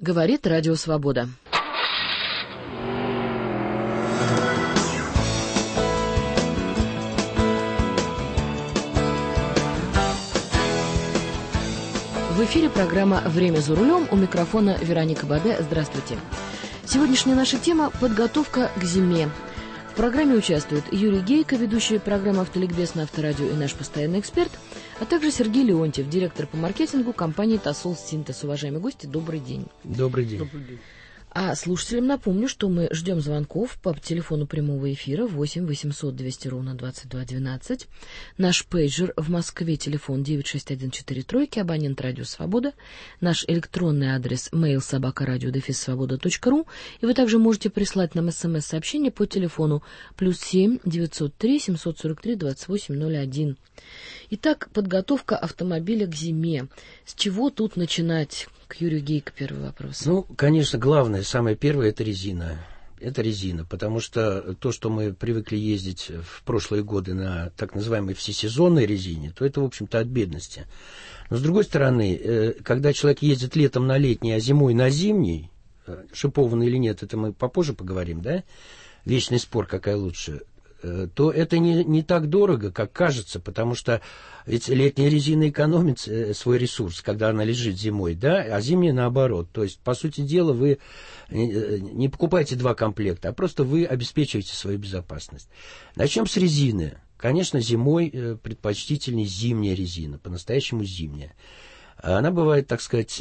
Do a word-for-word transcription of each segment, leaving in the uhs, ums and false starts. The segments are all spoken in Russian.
Говорит Радио Свобода. В эфире программа «Время за рулем». У микрофона Вероника Баде. Здравствуйте. Сегодняшняя наша тема – подготовка к зиме. В программе участвуют Юрий Гейко, ведущий программы «Автоликбез» на Авторадио и наш постоянный эксперт, а также Сергей Леонтьев, директор по маркетингу компании «Тосол Синтез». Уважаемые гости, добрый день. Добрый день. Добрый день. А слушателям напомню, что мы ждем звонков по телефону прямого эфира восемь восемьсот двести ровно двадцать два двенадцать. Наш пейджер в Москве, телефон девять шесть один четыре тройки, абонент Радио Свобода. Наш электронный адрес mail собака радио дефис свобода точка ру. И вы также можете прислать нам смс-сообщение по телефону плюс семь девятьсот три семьсот сорок три двадцать восемь ноль один. Итак, подготовка автомобиля к зиме. С чего тут начинать? К Юрию Гейко первый вопрос. Ну, конечно, главное, самое первое – это резина. Это резина, потому что то, что мы привыкли ездить в прошлые годы на так называемой всесезонной резине, то это, в общем-то, от бедности. Но, с другой стороны, когда человек ездит летом на летний, а зимой на зимний, шипованный или нет, это мы попозже поговорим, да? Вечный спор, какая лучше, то это не, не так дорого, как кажется, потому что ведь летняя резина экономит свой ресурс, когда она лежит зимой, да, а зимняя наоборот. То есть, по сути дела, вы не покупаете два комплекта, а просто вы обеспечиваете свою безопасность. Начнем с резины. Конечно, зимой предпочтительнее зимняя резина, по-настоящему зимняя. Она бывает, так сказать,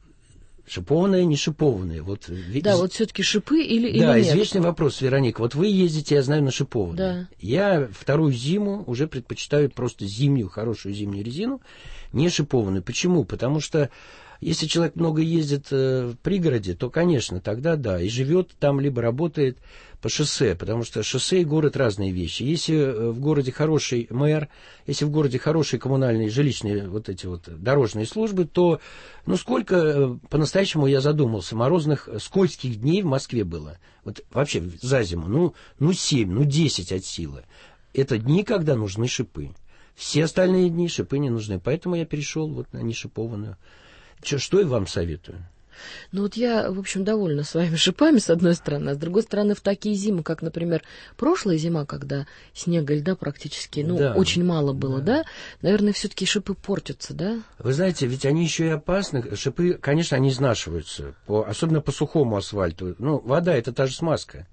шипованные, не шипованные. Вот, да, из... вот все-таки шипы или, или да, нет? Да, извечный вопрос, Вероника. Вот вы ездите, я знаю, на шипованные. Да. Я вторую зиму уже предпочитаю просто зимнюю, хорошую зимнюю резину, не шипованную. Почему? Потому что если человек много ездит в пригороде, то, конечно, тогда да, и живет там, либо работает по шоссе, потому что шоссе и город разные вещи. Если в городе хороший мэр, если в городе хорошие коммунальные, жилищные вот эти вот дорожные службы, то, ну, сколько, по-настоящему я задумался, морозных, скользких дней в Москве было. Вот вообще за зиму, ну, ну семь, ну десять от силы. Это дни, когда нужны шипы. Все остальные дни шипы не нужны, поэтому я перешел вот на нешипованную. Что, что я вам советую? Ну вот я, в общем, довольна своими шипами, с одной стороны, а с другой стороны, в такие зимы, как, например, прошлая зима, когда снега и льда практически, ну, да, очень мало было, да, да? Наверное, все-таки шипы портятся, да? Вы знаете, ведь они еще и опасны. Шипы, конечно, они изнашиваются, по, особенно по сухому асфальту. Ну, вода – это та же смазка.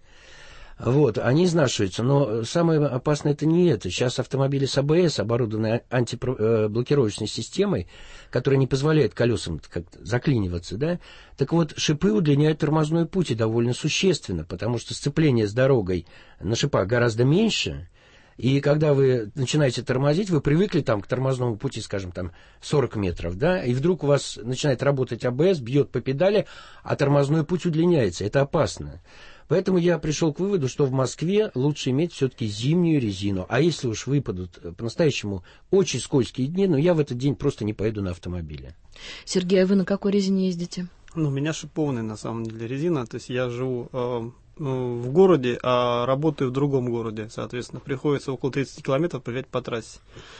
Вот, они изнашиваются, но самое опасное это не это. Сейчас автомобили с АБС оборудованы антиблокировочной системой, которая не позволяет колесам как-то заклиниваться, да. Так вот, шипы удлиняют тормозной путь и довольно существенно, потому что сцепление с дорогой на шипах гораздо меньше. И когда вы начинаете тормозить, вы привыкли там к тормозному пути, скажем, там сорок метров, да, и вдруг у вас начинает работать АБС, бьет по педали, а тормозной путь удлиняется. Это опасно. Поэтому я пришел к выводу, что в Москве лучше иметь все-таки зимнюю резину. А если уж выпадут по-настоящему очень скользкие дни, ну, я в этот день просто не поеду на автомобиле. Сергей, а вы на какой резине ездите? Ну, у меня шипованная, на самом деле, резина. То есть я живу э, в городе, а работаю в другом городе. Соответственно, приходится около тридцати километров проезжать по трассе.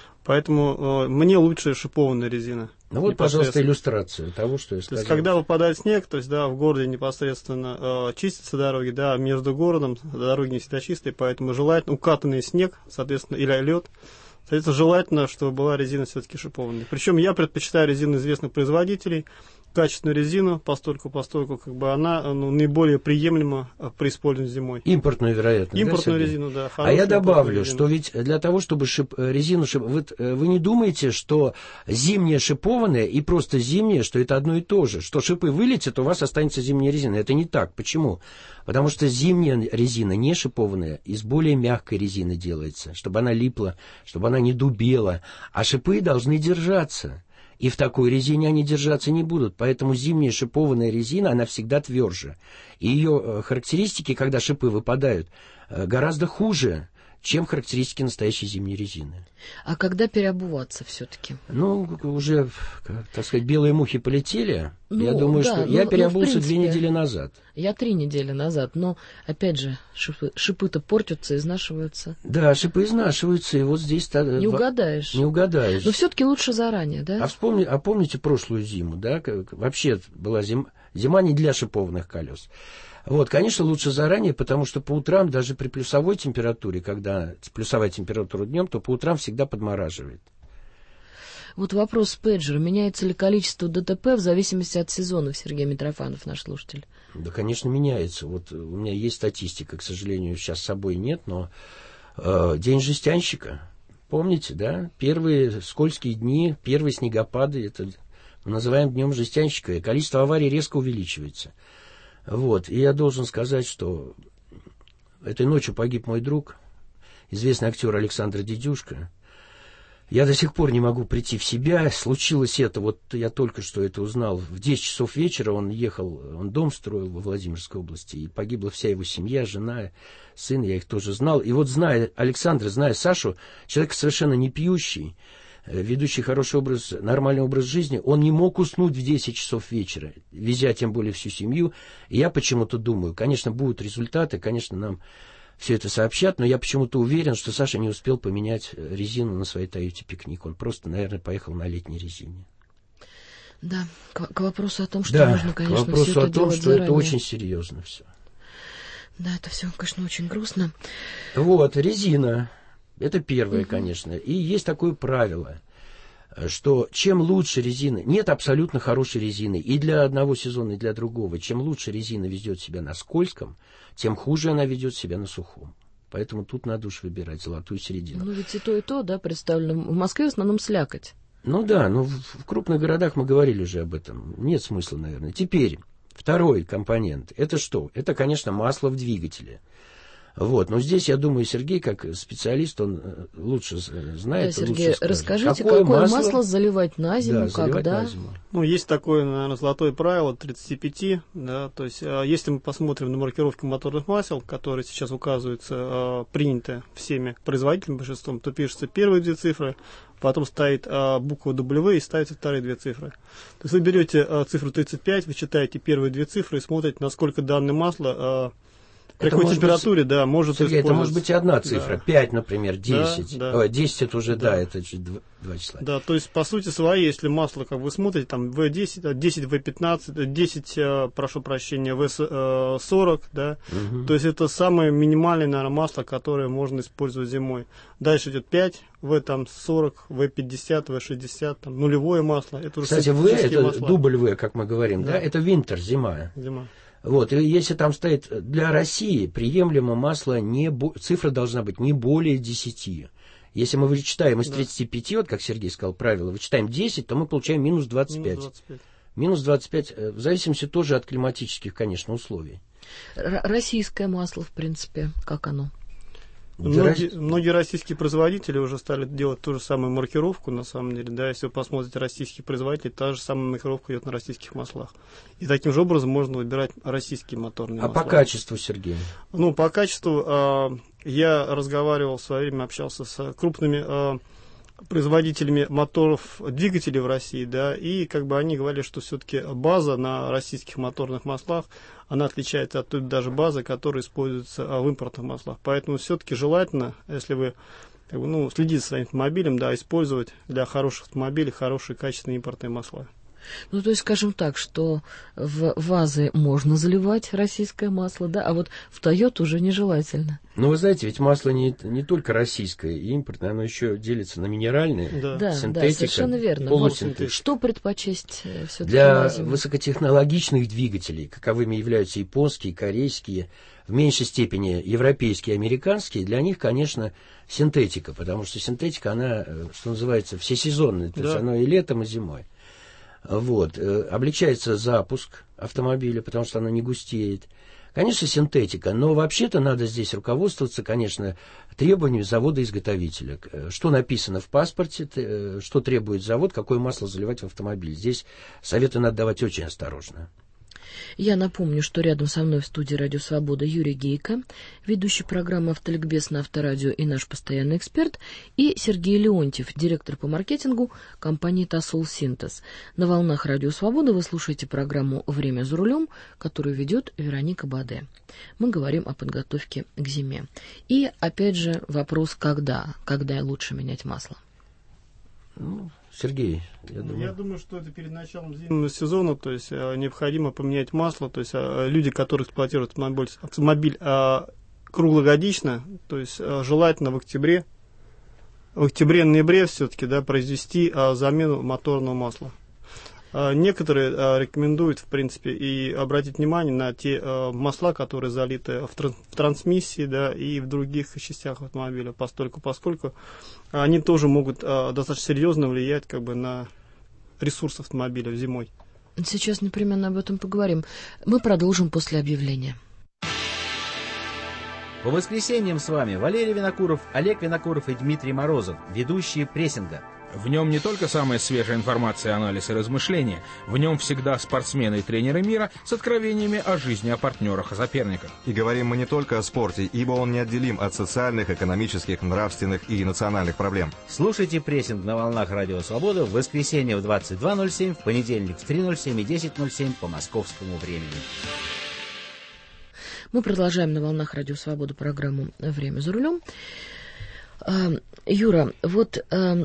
Поэтому э, мне лучше шипованная резина. Ну вот, пожалуйста, иллюстрацию того, что я сказал. То есть, когда выпадает снег, то есть, да, в городе непосредственно э, чистятся дороги, да, между городом дороги не всегда чистые, поэтому желательно укатанный снег, соответственно, или лед. Соответственно, желательно, чтобы была резина все-таки шипованная. Причем я предпочитаю резину известных производителей, качественную резину, постольку, постольку, как бы она, ну, наиболее приемлема при использовании зимой. Импортную, вероятно. Импортную, да, резину, да. А я добавлю, что ведь для того, чтобы шип, резину шип, вы, вы не думаете, что зимняя шипованная и просто зимняя, что это одно и то же, что шипы вылетят, у вас останется зимняя резина. Это не так. Почему? Потому что зимняя резина, не шипованная, из более мягкой резины делается, чтобы она липла, чтобы она не дубела, а шипы должны держаться. И в такой резине они держаться не будут. Поэтому зимняя шипованная резина, она всегда тверже. И ее характеристики, когда шипы выпадают, гораздо хуже, чем характеристики настоящей зимней резины. А когда переобуваться все-таки? Ну, уже, так сказать, белые мухи полетели. Ну, я думаю, да, что... ну, я ну, переобулся принципе, две недели назад. Я три недели назад, но, опять же, шипы, шипы-то портятся, изнашиваются. Да, шипы изнашиваются, и вот здесь... Не угадаешь. Не угадаешь. Но все-таки лучше заранее, да? А, вспомни, а помните прошлую зиму, да? Как, вообще была зима, зима не для шипованных колес. Вот, конечно, лучше заранее, потому что по утрам, даже при плюсовой температуре, когда плюсовая температура днем, то по утрам всегда подмораживает. Вот вопрос с пейджера. Меняется ли количество ДТП в зависимости от сезонов, Сергей Митрофанов, наш слушатель? Да, конечно, меняется. Вот у меня есть статистика, к сожалению, сейчас с собой нет, но э, день жестянщика, помните, да? Первые скользкие дни, первые снегопады, это мы называем днем жестянщика, и количество аварий резко увеличивается. Вот, и я должен сказать, что этой ночью погиб мой друг, известный актер Александр Дедюшко. Я до сих пор не могу прийти в себя. Случилось это, вот я только что это узнал. В десять часов вечера он ехал, он дом строил во Владимирской области, и погибла вся его семья, жена, сын, я их тоже знал. И вот зная Александра, зная Сашу, человек совершенно не пьющий, ведущий хороший образ, нормальный образ жизни, он не мог уснуть в десять часов вечера, везя тем более всю семью. И я почему-то думаю, конечно, будут результаты, конечно, нам все это сообщат, но я почему-то уверен, что Саша не успел поменять резину на своей Тойоте Пикник. Он просто, наверное, поехал на летней резине. Да, к, к вопросу о том, что да, нужно, конечно, к вопросу все это о том, делать что заранее. это очень серьезно все. Да, это все, конечно, очень грустно. Вот, резина. Это первое, угу. конечно. И есть такое правило, что чем лучше резина... Нет абсолютно хорошей резины и для одного сезона, и для другого. Чем лучше резина ведет себя на скользком, тем хуже она ведет себя на сухом. Поэтому тут надо уж выбирать золотую середину. Ну, ведь и то, и то, да, представлено. В Москве в основном слякоть. Ну да, но в, в крупных городах мы говорили уже об этом. Нет смысла, наверное. Теперь, второй компонент. Это что? Это, конечно, масло в двигателе. Вот, но здесь, я думаю, Сергей, как специалист, он лучше знает. Да, Сергей, лучше расскажите, какое, какое масло... масло заливать на зиму, да, заливать когда? на зиму. Ну, есть такое, наверное, золотое правило тридцать пять, да, то есть, если мы посмотрим на маркировку моторных масел, которые сейчас указываются, приняты всеми производителями, большинством, то пишется первые две цифры, потом стоит буква W и ставятся вторые две цифры. То есть вы берете цифру тридцать пять, вы читаете первые две цифры и смотрите, насколько данное масло... При какой температуре, быть, да, может Сергей, использоваться. это может быть и одна цифра. Да. пять, например, десять. Да, да. Ой, десять это уже, да, да это два, два числа. Да, то есть, по сути своей, если масло, как вы смотрите, там, вэ десять, десять вэ пятнадцать, десять, прошу прощения, вэ сорок, да, угу. То есть, это самое минимальное, наверное, масло, которое можно использовать зимой. Дальше идет пять, вэ там сорок, вэ пятьдесят, вэ шестьдесят, там, нулевое масло. Это уже Кстати, вэ, это масла. дубль вэ, как мы говорим, да, да? Это винтер, зима. Зима. Вот, и если там стоит для России приемлемо масло, не, цифра должна быть не более десяти. Если мы вычитаем из тридцати пяти, вот как Сергей сказал правило, вычитаем десять, то мы получаем минус двадцать пять. Минус двадцать пять. Минус двадцать пять, в зависимости тоже от климатических, конечно, условий. Р- российское масло, в принципе, как оно? Многие, многие российские производители уже стали делать ту же самую маркировку, на самом деле, да, если вы посмотрите российские производители, та же самая маркировка идет на российских маслах. И таким же образом можно выбирать российские моторные а масла. А по качеству, Сергей? Ну, по качеству э, я разговаривал в свое время, общался с крупными э, производителями моторов, двигателей в России, да, и как бы они говорили, что все-таки база на российских моторных маслах, она отличается от той даже базы, которая используется в импортных маслах. Поэтому все-таки желательно, если вы как бы, ну, следите за своим автомобилем, да, использовать для хороших автомобилей хорошие качественные импортные масла. Ну, то есть, скажем так, что в вазы можно заливать российское масло, да, а вот в Тойоту уже нежелательно. Ну, вы знаете, ведь масло не, не только российское и импортное, оно еще делится на минеральные, да, да, синтетика, да, совершенно верно. полусинтетика. Что предпочесть все-таки для высокотехнологичных двигателей, каковыми являются японские, корейские, в меньшей степени европейские, американские, для них, конечно, синтетика, потому что синтетика, она, что называется, всесезонная, то да. есть она и летом, и зимой. Вот. Облегчается запуск автомобиля, потому что она не густеет. Конечно, синтетика, но вообще-то надо здесь руководствоваться, конечно, требованиями завода-изготовителя. Что написано в паспорте, что требует завод, какое масло заливать в автомобиль. Здесь советы надо давать очень осторожно. Я напомню, что рядом со мной в студии «Радио Свобода» Юрий Гейко, ведущий программы «Автоликбез» на Авторадио и наш постоянный эксперт, и Сергей Леонтьев, директор по маркетингу компании «Тосол Синтез». На волнах «Радио Свобода» вы слушаете программу «Время за рулем», которую ведет Вероника Баде. Мы говорим о подготовке к зиме. И, опять же, вопрос «когда?» Когда лучше менять масло? Ну, Сергей, я думаю... Я думаю, что это перед началом зимнего сезона, то есть э, необходимо поменять масло, то есть э, люди, которые эксплуатируют автомобиль, автомобиль э, круглогодично, то есть э, желательно в октябре, в октябре-ноябре все-таки, да, произвести э, замену моторного масла. Э, некоторые э, рекомендуют, в принципе, и обратить внимание на те э, масла, которые залиты в, тран- в трансмиссии, да, и в других частях автомобиля, постольку, поскольку они тоже могут э, достаточно серьезно влиять как бы на ресурс автомобиля зимой. Сейчас непременно об этом поговорим. Мы продолжим после объявления. По воскресеньям с вами Валерий Винокуров, Олег Винокуров и Дмитрий Морозов, ведущие прессинга. В нем не только самая свежая информация, анализ и размышления, в нем всегда спортсмены и тренеры мира с откровениями о жизни, о партнерах, о соперниках. И говорим мы не только о спорте, ибо он неотделим от социальных, экономических, нравственных и национальных проблем. Слушайте прессинг на волнах Радио Свобода в воскресенье в двадцать два ноль семь, в понедельник в три ноль семь и десять ноль семь по московскому времени. Мы продолжаем на волнах Радио Свобода программу «Время за рулем». Юра, вот...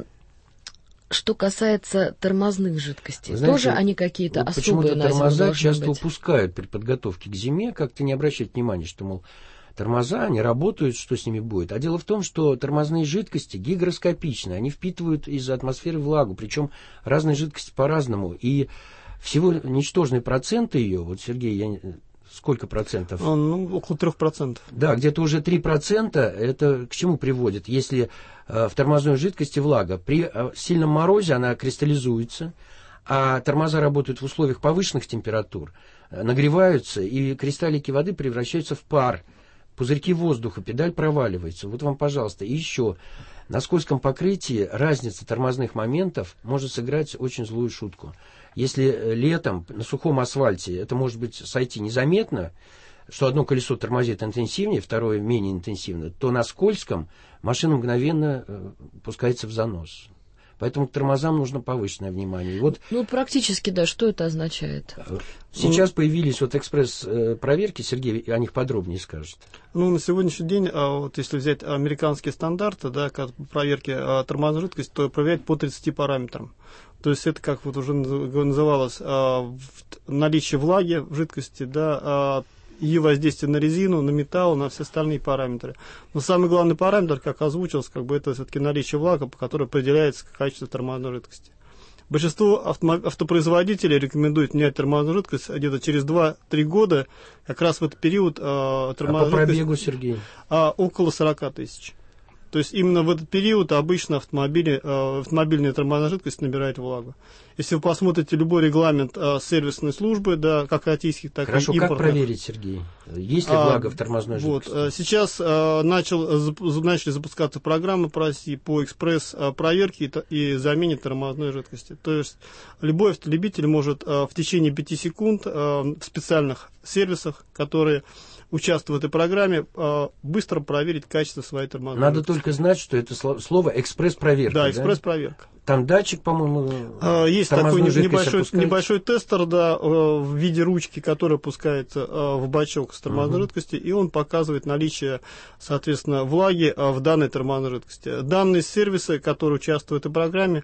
Что касается тормозных жидкостей, знаете, тоже они какие-то вот особые на зиму тормоза часто быть. упускают при подготовке к зиме, как-то не обращают внимания, что, мол, тормоза, они работают, что с ними будет. А дело в том, что тормозные жидкости гигроскопичны, они впитывают из атмосферы влагу, причем разные жидкости по-разному. И всего ничтожные проценты ее, вот, Сергей, я... Сколько процентов? Ну, около трех процентов. Да, где-то уже три процента. Это к чему приводит? Если э, в тормозной жидкости влага, при э, сильном морозе она кристаллизуется, а тормоза работают в условиях повышенных температур, э, нагреваются, и кристаллики воды превращаются в пар. Пузырьки воздуха, педаль проваливается. Вот вам, пожалуйста. И еще, на скользком покрытии разница тормозных моментов может сыграть очень злую шутку. Если летом на сухом асфальте это может быть сойти незаметно, что одно колесо тормозит интенсивнее, второе менее интенсивно, то на скользком машина мгновенно э, пускается в занос. Поэтому к тормозам нужно повышенное внимание. И вот, ну, практически, да, что это означает? Сейчас появились вот экспресс-проверки, Сергей о них подробнее скажет. Ну, на сегодняшний день, вот если взять американские стандарты, да, проверки тормозной жидкости, то проверять по тридцати параметрам. То есть это, как вот уже называлось, наличие влаги в жидкости, да, ее воздействие на резину, на металл, на все остальные параметры. Но самый главный параметр, как озвучился, как бы это все-таки наличие влаги, по которой определяется качество тормозной жидкости. Большинство авто- автопроизводителей рекомендуют менять тормозную жидкость где-то через два-три года, как раз в этот период э, тормозная а по пробегу, жидкость Сергей? А, около сорок тысяч. То есть именно в этот период обычно автомобили, э, автомобильная тормозная жидкость набирает влагу. Если вы посмотрите любой регламент э, сервисной службы, да, как российских, так Хорошо, и импортных. как проверить, Сергей? Есть ли влага а, в тормозной вот, жидкости? Сейчас э, начал, начали запускаться программы по России по экспресс-проверке и, и замене тормозной жидкости. То есть любой автолюбитель может э, в течение пяти секунд э, в специальных сервисах, которые участвуют в этой программе, быстро проверить качество своей тормозной Надо жидкости. только знать, что это слово экспресс-проверка. Да, экспресс-проверка. Там датчик, по-моему, есть такой небольшой, небольшой тестер, да, в виде ручки, который опускается в бачок с тормозной uh-huh. жидкости, и он показывает наличие, соответственно, влаги в данной тормозной жидкости. Данные сервисы, которые участвуют в этой программе,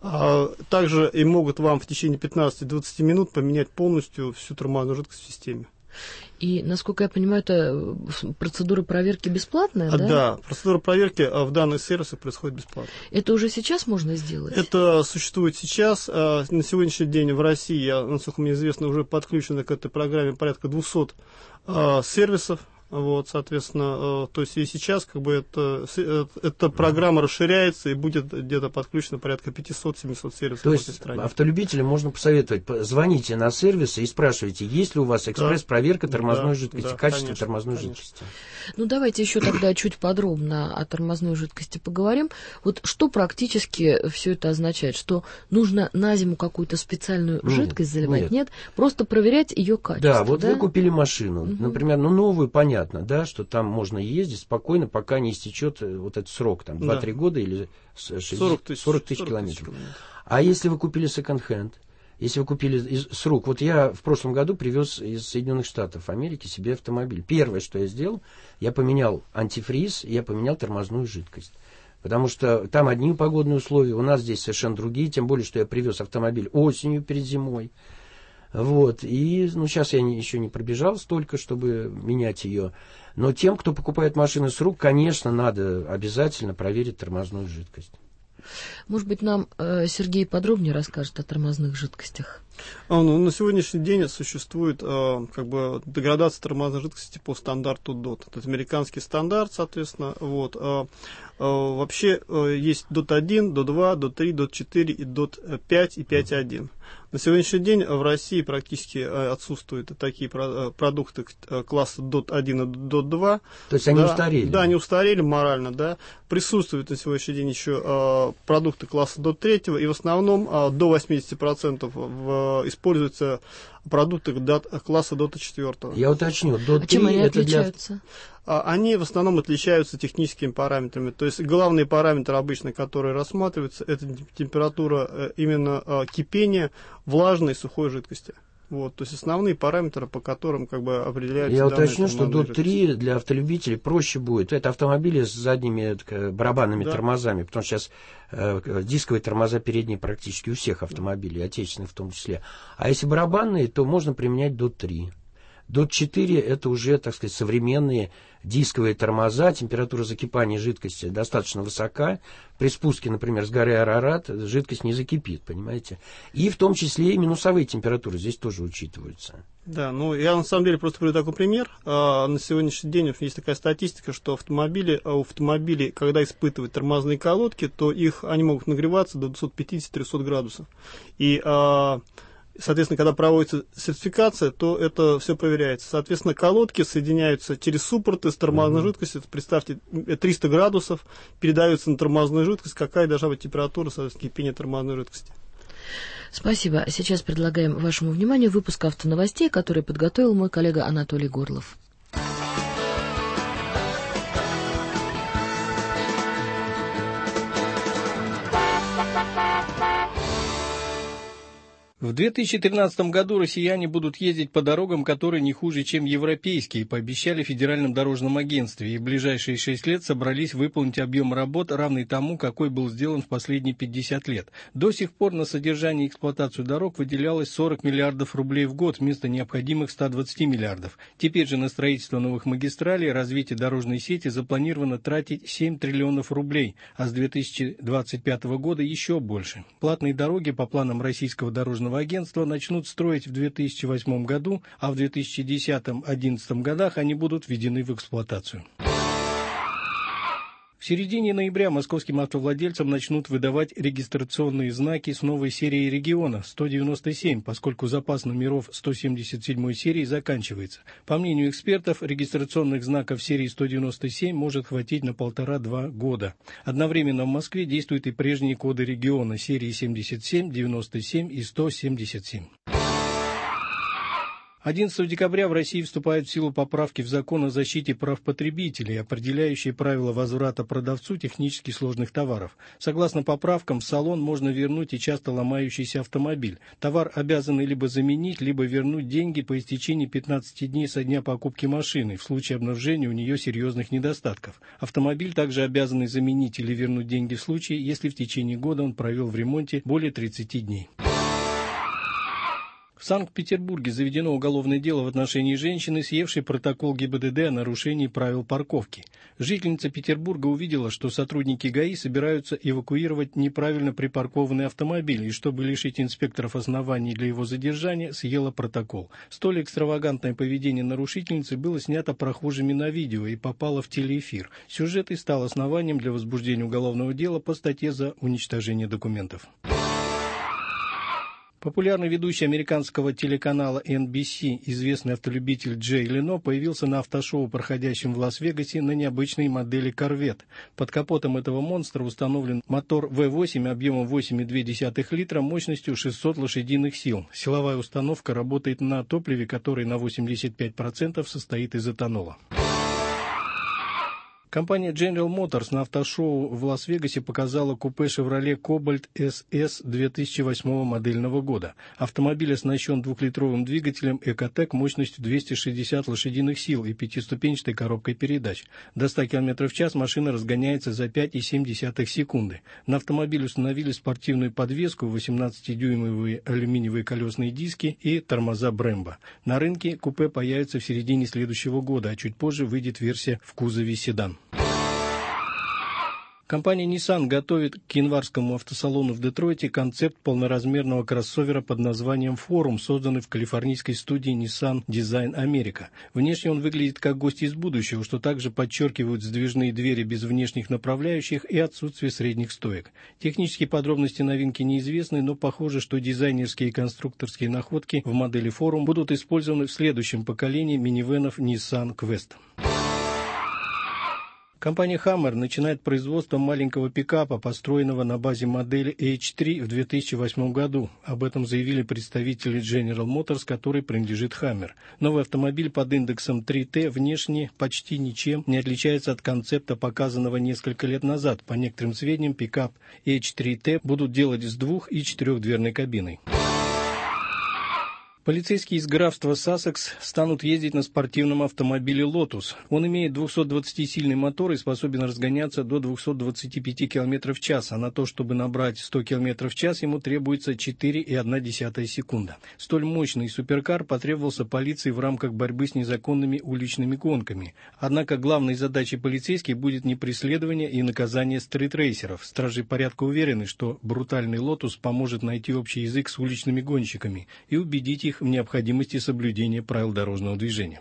также и могут вам в течение пятнадцати-двадцати минут поменять полностью всю тормозную жидкость в системе. И, насколько я понимаю, это процедура проверки бесплатная, да? Да, процедура проверки в данных сервисах происходит бесплатно. Это уже сейчас можно сделать? Это существует сейчас. На сегодняшний день в России, насколько мне известно, уже подключено к этой программе порядка двухсот сервисов, Вот, соответственно, то есть и сейчас как бы это, эта программа расширяется и будет где-то подключено порядка пятьсот-семьсот сервисов. То есть автолюбителям можно посоветовать, звоните на сервисы и спрашивайте, есть ли у вас экспресс-проверка тормозной да, жидкости, да, качество конечно, тормозной конечно. жидкости. Ну, давайте еще тогда чуть подробно о тормозной жидкости поговорим. Вот что практически все это означает? Что нужно на зиму какую-то специальную нет, жидкость заливать? Нет. нет, просто проверять ее качество. Да, вот да? вы купили машину, угу. например, ну, новую, понятно. Понятно, да, что там можно ездить спокойно, пока не истечет вот этот срок, там, два-три да. года или сорок тысяч километров. А если вы купили секонд-хенд, если вы купили из, с рук, вот я в прошлом году привез из Соединенных Штатов Америки себе автомобиль. Первое, что я сделал, я поменял антифриз, я поменял тормозную жидкость. Потому что там одни погодные условия, у нас здесь совершенно другие, тем более, что я привез автомобиль осенью перед зимой. Вот, и, ну, сейчас я не, еще не пробежал столько, чтобы менять ее. Но тем, кто покупает машины с рук, конечно, надо обязательно проверить тормозную жидкость. Может быть, нам э, Сергей подробнее расскажет о тормозных жидкостях? А, ну, на сегодняшний день существует э, как бы деградация тормозной жидкости по стандарту дот. Это американский стандарт, соответственно. Вот. Э, э, вообще э, есть дот один, дот два, дот три, дот четыре и дот пять и пять точка один. На сегодняшний день в России практически отсутствуют такие продукты класса дот один и дот два. То есть они да, устарели? Да, они устарели морально, да. Присутствуют на сегодняшний день еще э, продукты класса дот три, и в основном э, до восемьдесят процентов в, э, используются продукты дат, класса дот четыре. Я уточню, дот три а чем они это отличаются? Для... Они в основном отличаются техническими параметрами. То есть главные параметры обычно, которые рассматриваются, это температура именно кипения влажной и сухой жидкости. Вот, то есть основные параметры, по которым как бы определяются. Я уточню, что дот три для автолюбителей проще будет. Это автомобили с задними так, барабанными да. тормозами, потому что сейчас э, дисковые тормоза передние практически у всех автомобилей, отечественных в том числе. А если барабанные, то можно применять дот три. дот четыре это уже, так сказать, современные дисковые тормоза, температура закипания жидкости достаточно высока. При спуске, например, с горы Арарат жидкость не закипит, понимаете? И в том числе и минусовые температуры здесь тоже учитываются. Да, ну я на самом деле просто приведу такой пример. А, на сегодняшний день есть такая статистика, что автомобили, у автомобилей, когда испытывают тормозные колодки, то их, они могут нагреваться до двухсот пятидесяти — трехсот градусов. И а, соответственно, когда проводится сертификация, то это все проверяется. Соответственно, колодки соединяются через суппорты с тормозной mm-hmm. жидкостью. Представьте, триста градусов передаются на тормозную жидкость. Какая должна быть температура, соответственно, кипения тормозной жидкости? Спасибо. Сейчас предлагаем вашему вниманию выпуск автоновостей, который подготовил мой коллега Анатолий Горлов. В две тысячи тринадцатом году россияне будут ездить по дорогам, которые не хуже, чем европейские, пообещали в Федеральном дорожном агентстве, и в ближайшие шесть лет собрались выполнить объем работ, равный тому, какой был сделан в последние пятьдесят лет. До сих пор на содержание и эксплуатацию дорог выделялось сорок миллиардов рублей в год вместо необходимых ста двадцати миллиардов. Теперь же на строительство новых магистралей и развитие дорожной сети запланировано тратить семь триллионов рублей, а с две тысячи двадцать пятого года еще больше. Платные дороги по планам Российского дорожного агентства начнут строить в две тысячи восьмом году, а в две тысячи десятом — две тысячи одиннадцатом годах они будут введены в эксплуатацию. В середине ноября московским автовладельцам начнут выдавать регистрационные знаки с новой серии региона сто девяносто семь, поскольку запас номеров сто семьдесят седьмой серии заканчивается. По мнению экспертов, регистрационных знаков серии сто девяносто семь может хватить на полтора-два года. Одновременно в Москве действуют и прежние коды региона серии семьдесят семь, девяносто семь и сто семьдесят семь. одиннадцатого декабря в России вступают в силу поправки в закон о защите прав потребителей, определяющие правила возврата продавцу технически сложных товаров. Согласно поправкам, в салон можно вернуть и часто ломающийся автомобиль. Товар обязаны либо заменить, либо вернуть деньги по истечении пятнадцати дней со дня покупки машины, в случае обнаружения у нее серьезных недостатков. Автомобиль также обязаны заменить или вернуть деньги в случае, если в течение года он провел в ремонте более тридцати дней. В В Санкт-Петербурге заведено уголовное дело в отношении женщины, съевшей протокол ГИБДД о нарушении правил парковки. Жительница Петербурга увидела, что сотрудники ГАИ собираются эвакуировать неправильно припаркованный автомобиль, и чтобы лишить инспекторов оснований для его задержания, съела протокол. Столь экстравагантное поведение нарушительницы было снято прохожими на видео и попало в телеэфир. Сюжет и стал основанием для возбуждения уголовного дела по статье за уничтожение документов. Популярный ведущий американского телеканала эн би си, известный автолюбитель Джей Лено, появился на автошоу, проходящем в Лас-Вегасе, на необычной модели Corvette. Под капотом этого монстра установлен мотор вэ восемь объемом восемь целых две десятых литра мощностью шестьсот лошадиных сил. Силовая установка работает на топливе, которое на восемьдесят пять процентов состоит из этанола. Компания General Motors на автошоу в Лас-Вегасе показала купе Chevrolet Cobalt эс эс две тысячи восьмого модельного года. Автомобиль оснащен двухлитровым двигателем Ecotec мощностью двести шестьдесят лошадиных сил и пятиступенчатой коробкой передач. До ста километров в час машина разгоняется за пять целых семь десятых секунды. На автомобиль установили спортивную подвеску, восемнадцатидюймовые алюминиевые колесные диски и тормоза Brembo. На рынке купе появится в середине следующего года, а чуть позже выйдет версия в кузове седан. Компания Nissan готовит к январскому автосалону в Детройте концепт полноразмерного кроссовера под названием Forum, созданный в калифорнийской студии Nissan Design America. Внешне он выглядит как гость из будущего, что также подчеркивают сдвижные двери без внешних направляющих и отсутствие средних стоек. Технические подробности новинки неизвестны, но похоже, что дизайнерские и конструкторские находки в модели Forum будут использованы в следующем поколении минивенов Nissan Quest. Компания Hammer начинает производство маленького пикапа, построенного на базе модели эйч три в две тысячи восьмом году. Об этом заявили представители General Motors, который принадлежит Hammer. Новый автомобиль под индексом три тэ внешне почти ничем не отличается от концепта, показанного несколько лет назад. По некоторым сведениям, пикап эйч три тэ будут делать с двух- и четырехдверной кабиной. Полицейские из графства Сассекс станут ездить на спортивном автомобиле Lotus. Он имеет двухсотдвадцатисильный мотор и способен разгоняться до двухсот двадцати пяти километров в час, а на то, чтобы набрать сто километров в час, ему требуется четыре целых одна десятая секунда. Столь мощный суперкар потребовался полиции в рамках борьбы с незаконными уличными гонками. Однако главной задачей полицейских будет не преследование и наказание стритрейсеров. Стражи порядка уверены, что брутальный Lotus поможет найти общий язык с уличными гонщиками и убедить их в необходимости соблюдения правил дорожного движения.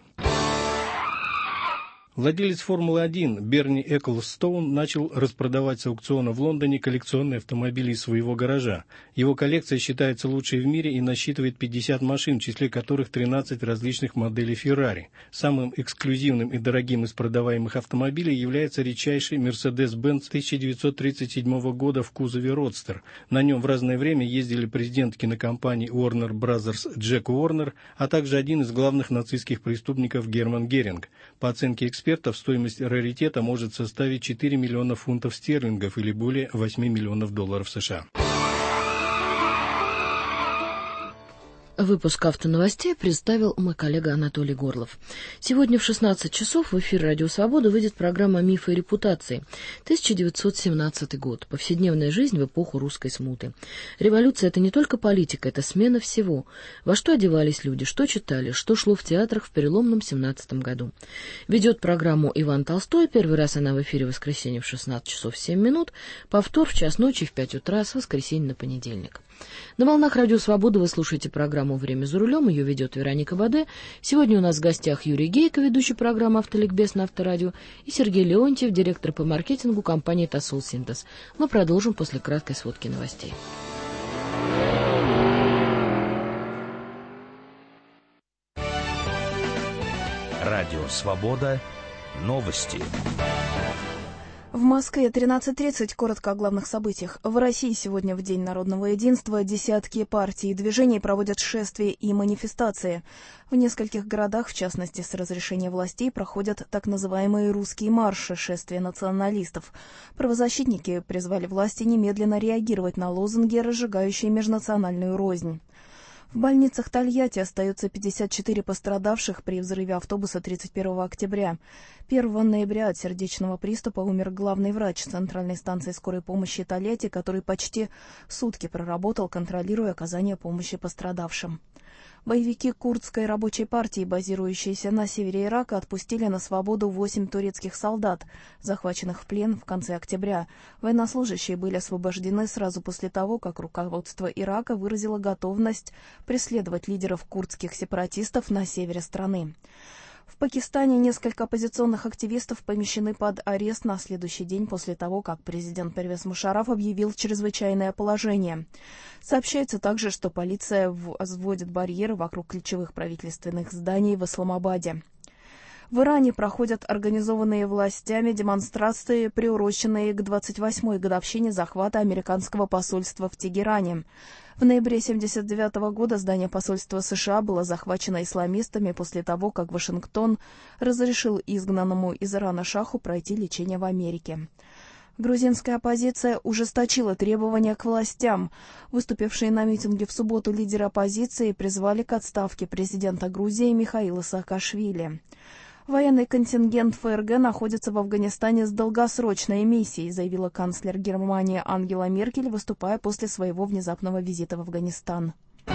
Владелец Формулы один Берни Эклстоун начал распродавать с аукциона в Лондоне коллекционные автомобили из своего гаража. Его коллекция считается лучшей в мире и насчитывает пятьдесят машин, в числе которых тринадцать различных моделей Феррари. Самым эксклюзивным и дорогим из продаваемых автомобилей является редчайший Mercedes-Benz тысяча девятьсот тридцать седьмого года в кузове Родстер. На нем в разное время ездили президент кинокомпании Warner Brothers Джек Уорнер, а также один из главных нацистских преступников Герман Геринг. По оценке экспертов, стоимость раритета может составить четыре миллиона фунтов стерлингов или более восемь миллионов долларов США. Выпуск автоновостей представил мой коллега Анатолий Горлов. Сегодня в шестнадцать часов в эфир «Радио Свобода» выйдет программа «Мифы и репутации». тысяча девятьсот семнадцатый год. Повседневная жизнь в эпоху русской смуты. Революция — это не только политика, это смена всего. Во что одевались люди, что читали, что шло в театрах в переломном семнадцатом году. Ведет программу Иван Толстой. Первый раз она в эфире в воскресенье в шестнадцать часов семь минут. Повтор в час ночи в пять утра с воскресенья на понедельник. На волнах «Радио Свобода» вы слушаете программу «Время за рулем». Ее ведет Вероника Баде. Сегодня у нас в гостях Юрий Гейко, ведущий программы «Автоликбез» на Авторадио, и Сергей Леонтьев, директор по маркетингу компании «Тосол Синтез». Мы продолжим после краткой сводки новостей. Радио Свобода. Новости. В Москве тринадцать тридцать. Коротко о главных событиях. В России сегодня в День народного единства десятки партий и движений проводят шествия и манифестации. В нескольких городах, в частности с разрешения властей, проходят так называемые русские марши, шествия националистов. Правозащитники призвали власти немедленно реагировать на лозунги, разжигающие межнациональную рознь. В больницах Тольятти остается пятьдесят четыре пострадавших при взрыве автобуса тридцать первого октября. первого ноября от сердечного приступа умер главный врач Центральной станции скорой помощи Тольятти, который почти сутки проработал, контролируя оказание помощи пострадавшим. Боевики курдской рабочей партии, базирующиеся на севере Ирака, отпустили на свободу восемь турецких солдат, захваченных в плен в конце октября. Военнослужащие были освобождены сразу после того, как руководство Ирака выразило готовность преследовать лидеров курдских сепаратистов на севере страны. В Пакистане несколько оппозиционных активистов помещены под арест на следующий день после того, как президент Первез Мушарраф объявил чрезвычайное положение. Сообщается также, что полиция возводит барьеры вокруг ключевых правительственных зданий в Исламабаде. В Иране проходят организованные властями демонстрации, приуроченные к двадцать восьмой годовщине захвата американского посольства в Тегеране. В ноябре тысяча девятьсот семьдесят девятого года здание посольства США было захвачено исламистами после того, как Вашингтон разрешил изгнанному из Ирана шаху пройти лечение в Америке. Грузинская оппозиция ужесточила требования к властям. Выступившие на митинге в субботу лидеры оппозиции призвали к отставке президента Грузии Михаила Саакашвили. Военный контингент ФРГ находится в Афганистане с долгосрочной миссией, заявила канцлер Германии Ангела Меркель, выступая после своего внезапного визита в Афганистан.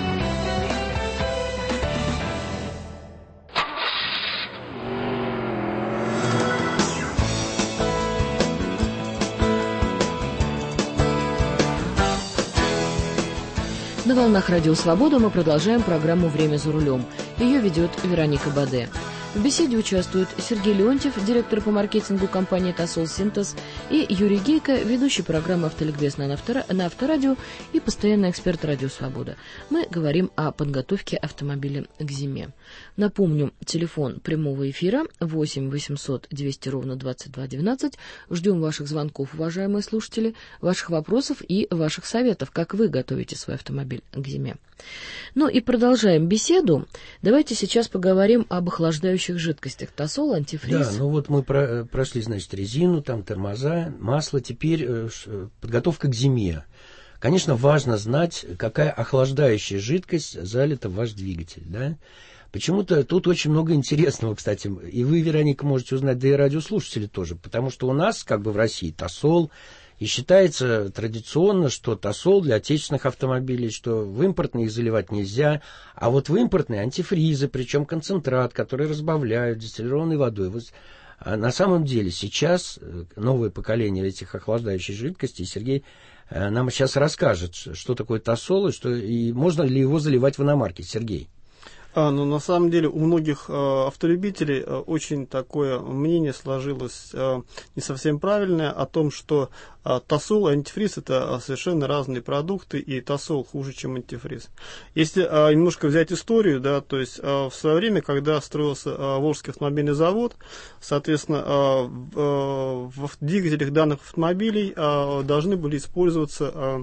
На волнах Радио Свобода мы продолжаем программу «Время за рулем». Ее ведет Вероника Баде. В беседе участвуют Сергей Леонтьев, директор по маркетингу компании «Тосол Синтез», и Юрий Гейко, ведущий программы «Автоликбез» на Авторадио и постоянный эксперт «Радио Свобода». Мы говорим о подготовке автомобиля к зиме. Напомню, телефон прямого эфира восемь восемьсот двести ровно двадцать два двенадцать. Ждем ваших звонков, уважаемые слушатели, ваших вопросов и ваших советов, как вы готовите свой автомобиль к зиме. Ну и продолжаем беседу. Давайте сейчас поговорим об охлаждающих жидкостях. Тосол, антифриз. Да, ну вот мы про, прошли, значит, резину, там тормоза, масло. Теперь э, подготовка к зиме. Конечно, важно знать, какая охлаждающая жидкость залита в ваш двигатель, да. Почему-то тут очень много интересного, кстати, и вы, Вероника, можете узнать, да и радиослушатели тоже, потому что у нас, как бы в России, Тосол, и считается традиционно, что Тосол для отечественных автомобилей, что в импортные их заливать нельзя, а вот в импортные антифризы, причем концентрат, который разбавляют дистиллированной водой. Вот, а на самом деле сейчас новое поколение этих охлаждающих жидкостей, Сергей нам сейчас расскажет, что такое Тосол и, что, и можно ли его заливать в иномарке. Сергей. А, ну, на самом деле у многих э, автолюбителей э, очень такое мнение сложилось э, не совсем правильное о том, что э, Тосол и антифриз это совершенно разные продукты, и Тосол хуже, чем антифриз. Если э, немножко взять историю, да, то есть э, в свое время, когда строился э, Волжский автомобильный завод, соответственно, э, в, в двигателях данных автомобилей э, должны были использоваться э,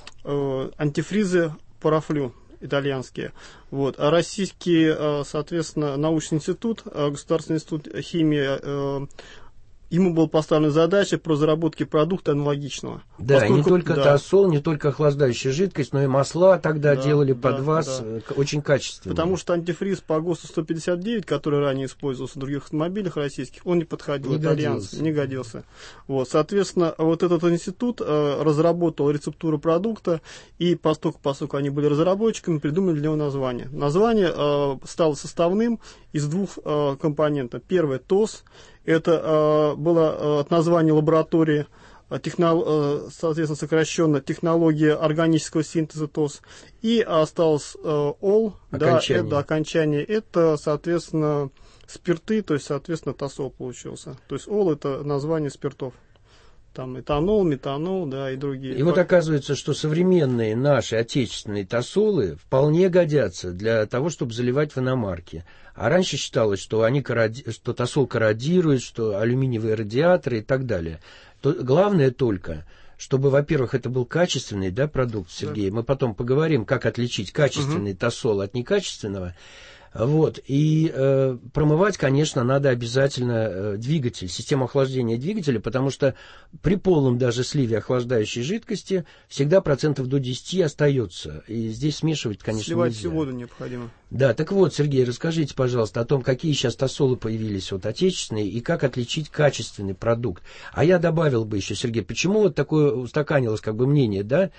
э, антифризы парафлю. Итальянские. Вот. А российский, соответственно, научный институт, Государственный институт химии, ему была поставлена задача по разработке продукта аналогичного. Да, Поскольку, не только да. Тосол, не только охлаждающая жидкость, но и масла тогда да, делали под да, вас да. очень качественно. Потому что антифриз по ГОСТу сто пятьдесят девять, который ранее использовался в других автомобилях российских, он не подходил, не итальянцам, годился. не годился. Вот, соответственно, вот этот институт э, разработал рецептуру продукта, и поскольку, поскольку они были разработчиками, придумали для него название. Название э, стало составным из двух э, компонентов. Первое — ТОС. Это э, было э, от названия лаборатории, э, технол, э, соответственно, сокращенно технология органического синтеза ТОС. И осталось э, ОЛ, окончание. Да, это окончание. Это, соответственно, спирты, то есть, соответственно, Тосол получился. То есть ОЛ это название спиртов. Там этанол, метанол, да, и другие. И вот оказывается, что современные наши отечественные Тосолы вполне годятся для того, чтобы заливать в иномарки. А раньше считалось, что, они корроди... что Тосол корродирует, что алюминиевые радиаторы и так далее. То... Главное только, чтобы, во-первых, это был качественный, да, продукт, Сергей. Да. Мы потом поговорим, как отличить качественный угу. Тосол от некачественного. Вот. И э, промывать, конечно, надо обязательно э, двигатель, систему охлаждения двигателя, потому что при полном даже сливе охлаждающей жидкости всегда процентов до десяти остается. И здесь смешивать, конечно, Сливать нельзя. всю воду необходимо. Да, так вот, Сергей, расскажите, пожалуйста, о том, какие сейчас Тосолы появились вот отечественные, и как отличить качественный продукт. А я добавил бы еще, Сергей, почему вот такое устаканилось как бы мнение, да?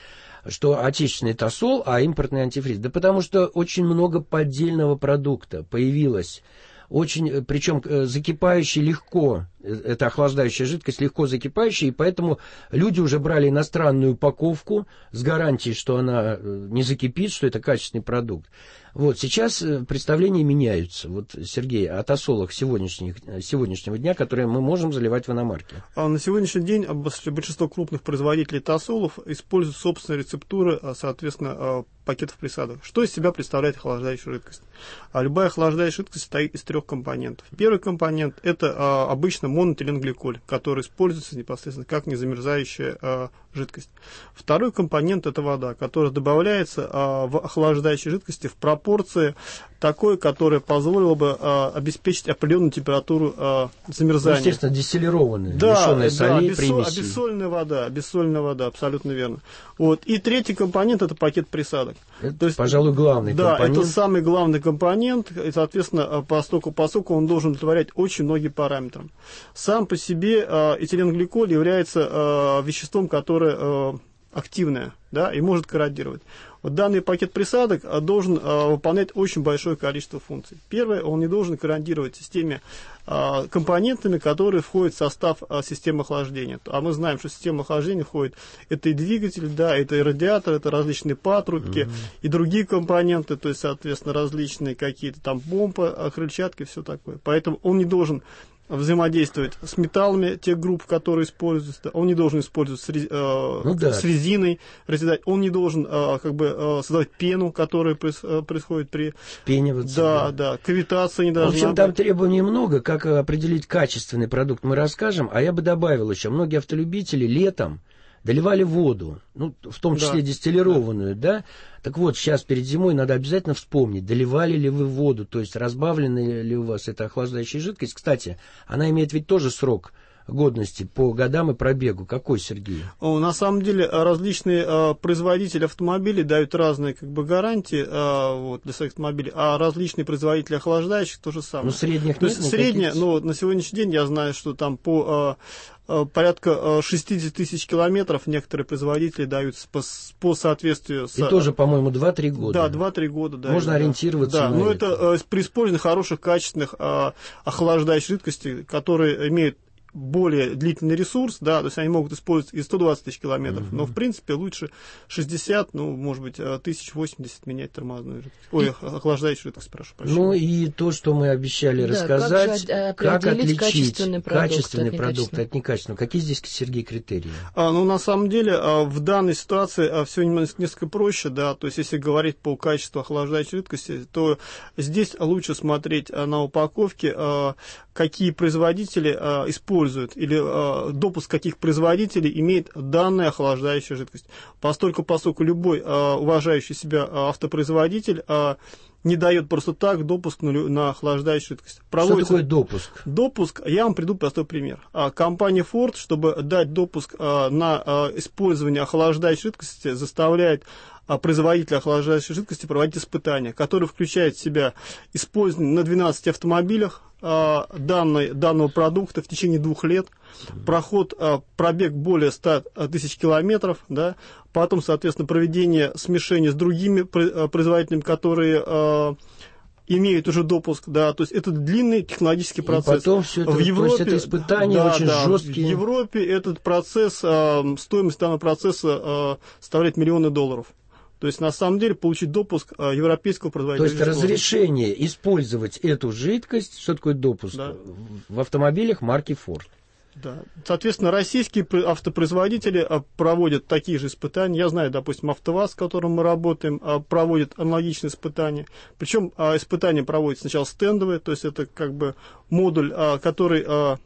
что отечественный тосол, а импортный антифриз? Да потому что очень много поддельного продукта появилось. Очень, причем закипающий легко, это охлаждающая жидкость, легко закипающая, и поэтому люди уже брали иностранную упаковку с гарантией, что она не закипит, что это качественный продукт. Вот, сейчас представления меняются. Вот, Сергей, о тосолах сегодняшних, сегодняшнего дня, которые мы можем заливать в иномарке. А на сегодняшний день большинство крупных производителей тосолов используют собственные рецептуры, соответственно, пакетов присадок. Что из себя представляет охлаждающая жидкость? А любая охлаждающая жидкость состоит из трех компонентов. Первый компонент – это а, обычно моноэтиленгликоль, который используется непосредственно как незамерзающая а, жидкость. Второй компонент – это вода, которая добавляется а, в охлаждающей жидкости в пропорции такой, которая позволила бы а, обеспечить определенную температуру а, замерзания. Ну, естественно, дистиллированная, да, лишенная да, солей, обессо- примесей. обессоленная вода, обессоленная вода, абсолютно верно. Вот. И третий компонент – это пакет присадок. Это, То есть, пожалуй, главный да, компонент. это самый главный компонент, и, соответственно, поскольку, поскольку он должен удовлетворять очень многие параметры. Сам по себе э, этиленгликоль является э, веществом, которое э, активное, да, и может корродировать. Вот данный пакет присадок а, должен а, выполнять очень большое количество функций. Первое, он не должен корродировать системе а, компонентами, которые входят в состав а, системы охлаждения. А мы знаем, что в систему охлаждения входит это и двигатель, да, это и радиатор, это различные патрубки, mm-hmm. и другие компоненты, то есть, соответственно, различные какие-то там помпы, крыльчатки, все такое. Поэтому он не должен взаимодействовать с металлами тех групп, которые используются. Он не должен использовать с, рез... ну, да. с резиной, разъедать. Он не должен э, как бы э, создавать пену, которая проис... происходит при... Вспениваться. Да, да, да. Кавитация не должна быть. В общем, там требований много, как определить качественный продукт, мы расскажем. А я бы добавил еще, многие автолюбители летом доливали воду, ну, в том числе да. дистиллированную, да. да? Так вот, сейчас перед зимой надо обязательно вспомнить, доливали ли вы воду, то есть разбавлена ли у вас эта охлаждающая жидкость. Кстати, она имеет ведь тоже срок годности по годам и пробегу. Какой, Сергей? О, на самом деле различные а, производители автомобилей дают разные как бы гарантии а, вот, для своих автомобилей, а различные производители охлаждающих то же самое. Ну, средних то нет есть средняя, ну, на сегодняшний день я знаю, что там по а, порядка шестьдесят тысяч километров некоторые производители дают по, по соответствию с... И тоже, по-моему, два-три года. Да, два-три года. Да, можно да. ориентироваться да, на но это. это а, при использовании хороших, качественных а, охлаждающих жидкостей, которые имеют более длительный ресурс, да, то есть они могут использовать и сто двадцать тысяч километров, mm-hmm. но в принципе лучше шестьдесят, ну, может быть, тысяча восемьдесят менять тормозную жидкость. Ой, и... охлаждающую жидкость, прошу прощения. Ну и то, что мы обещали да, рассказать, как, как отличить качественный продукт, качественный от, продукт от некачественного. Какие здесь, Сергей, критерии? А, ну, на самом деле, а, в данной ситуации а, все несколько проще, да, то есть если говорить по качеству охлаждающей жидкости, то здесь лучше смотреть а, на упаковке, а, какие производители а, используют или а, допуск каких производителей имеет данная охлаждающая жидкость. Поскольку, поскольку любой а, уважающий себя автопроизводитель а, не дает просто так допуск на, на охлаждающую жидкость. Проводится... Что такое допуск? Допуск, я вам приду простой пример. А, компания Ford, чтобы дать допуск а, на а, использование охлаждающей жидкости, заставляет а, производителя охлаждающей жидкости проводить испытания, которые включают в себя использование на двенадцати автомобилях а, данной, данного продукта в течение двух лет, проход, а, пробег более ста тысяч километров, да, потом, соответственно, проведение смешения с другими производителями, которые а, имеют уже допуск, да, то есть это длинный технологический процесс. И потом все это, в Европе, то есть это испытания да, очень да, жесткие. В Европе этот процесс, а, стоимость данного процесса а, составляет миллионы долларов. То есть, на самом деле, получить допуск а, европейского производителя. То есть, разрешение использовать эту жидкость, что такое допуск, да. в автомобилях марки Ford. Да. Соответственно, российские автопроизводители проводят такие же испытания. Я знаю, допустим, АвтоВАЗ, с которым мы работаем, проводит аналогичные испытания. Причем испытания проводят сначала стендовые, то есть это как бы модуль, который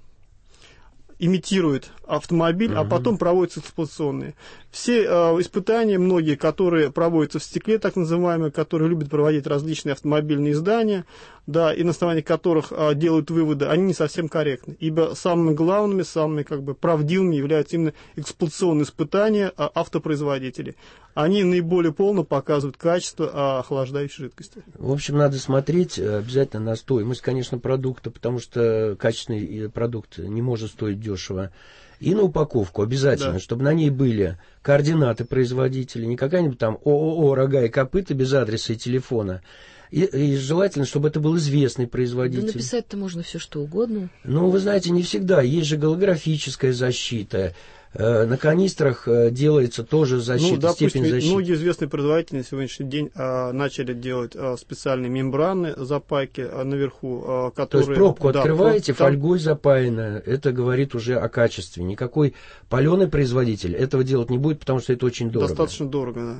имитирует автомобиль, uh-huh. а потом проводятся эксплуатационные. Все э, испытания, многие, которые проводятся в стекле, так называемые, которые любят проводить различные автомобильные издания, да, и на основании которых э, делают выводы, они не совсем корректны. Ибо самыми главными, самыми как бы правдивыми являются именно эксплуатационные испытания э, автопроизводителей. Они наиболее полно показывают качество э, охлаждающей жидкости. В общем, надо смотреть обязательно на стоимость, конечно, продукта, потому что качественный продукт не может стоить дешево. И на упаковку обязательно, Да. чтобы на ней были координаты производителя, не какая-нибудь там ООО «Рога и копыта» без адреса и телефона. И, и желательно, чтобы это был известный производитель. Да написать-то можно все что угодно. Ну, вы знаете, не всегда. Есть же голографическая защита. Э, на канистрах э, делается тоже защита, Ну, допустим, степень защиты. многие известные производители на сегодняшний день а, начали делать а, специальные мембраны, запайки а, наверху, а, которые... То есть пробку да, открываете, там... фольгой запаяно. Это говорит уже о качестве. Никакой паленый производитель этого делать не будет, потому что это очень дорого. Достаточно дорого, да.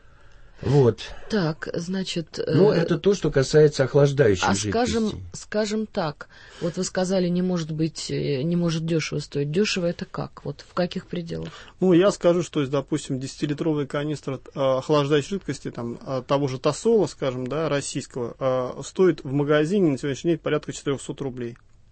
Вот. Так, значит... Ну, э, это то, что касается охлаждающих А жидкостей. скажем, скажем так, вот вы сказали, не может быть, э, не может дешево стоить. Дешево это как? Вот в каких пределах? Ну, я скажу, что, есть, допустим, десятилитровая канистра а, охлаждающей жидкости, там, а, того же Тосола, скажем, да, российского, а, стоит в магазине на сегодняшний день порядка четыреста рублей.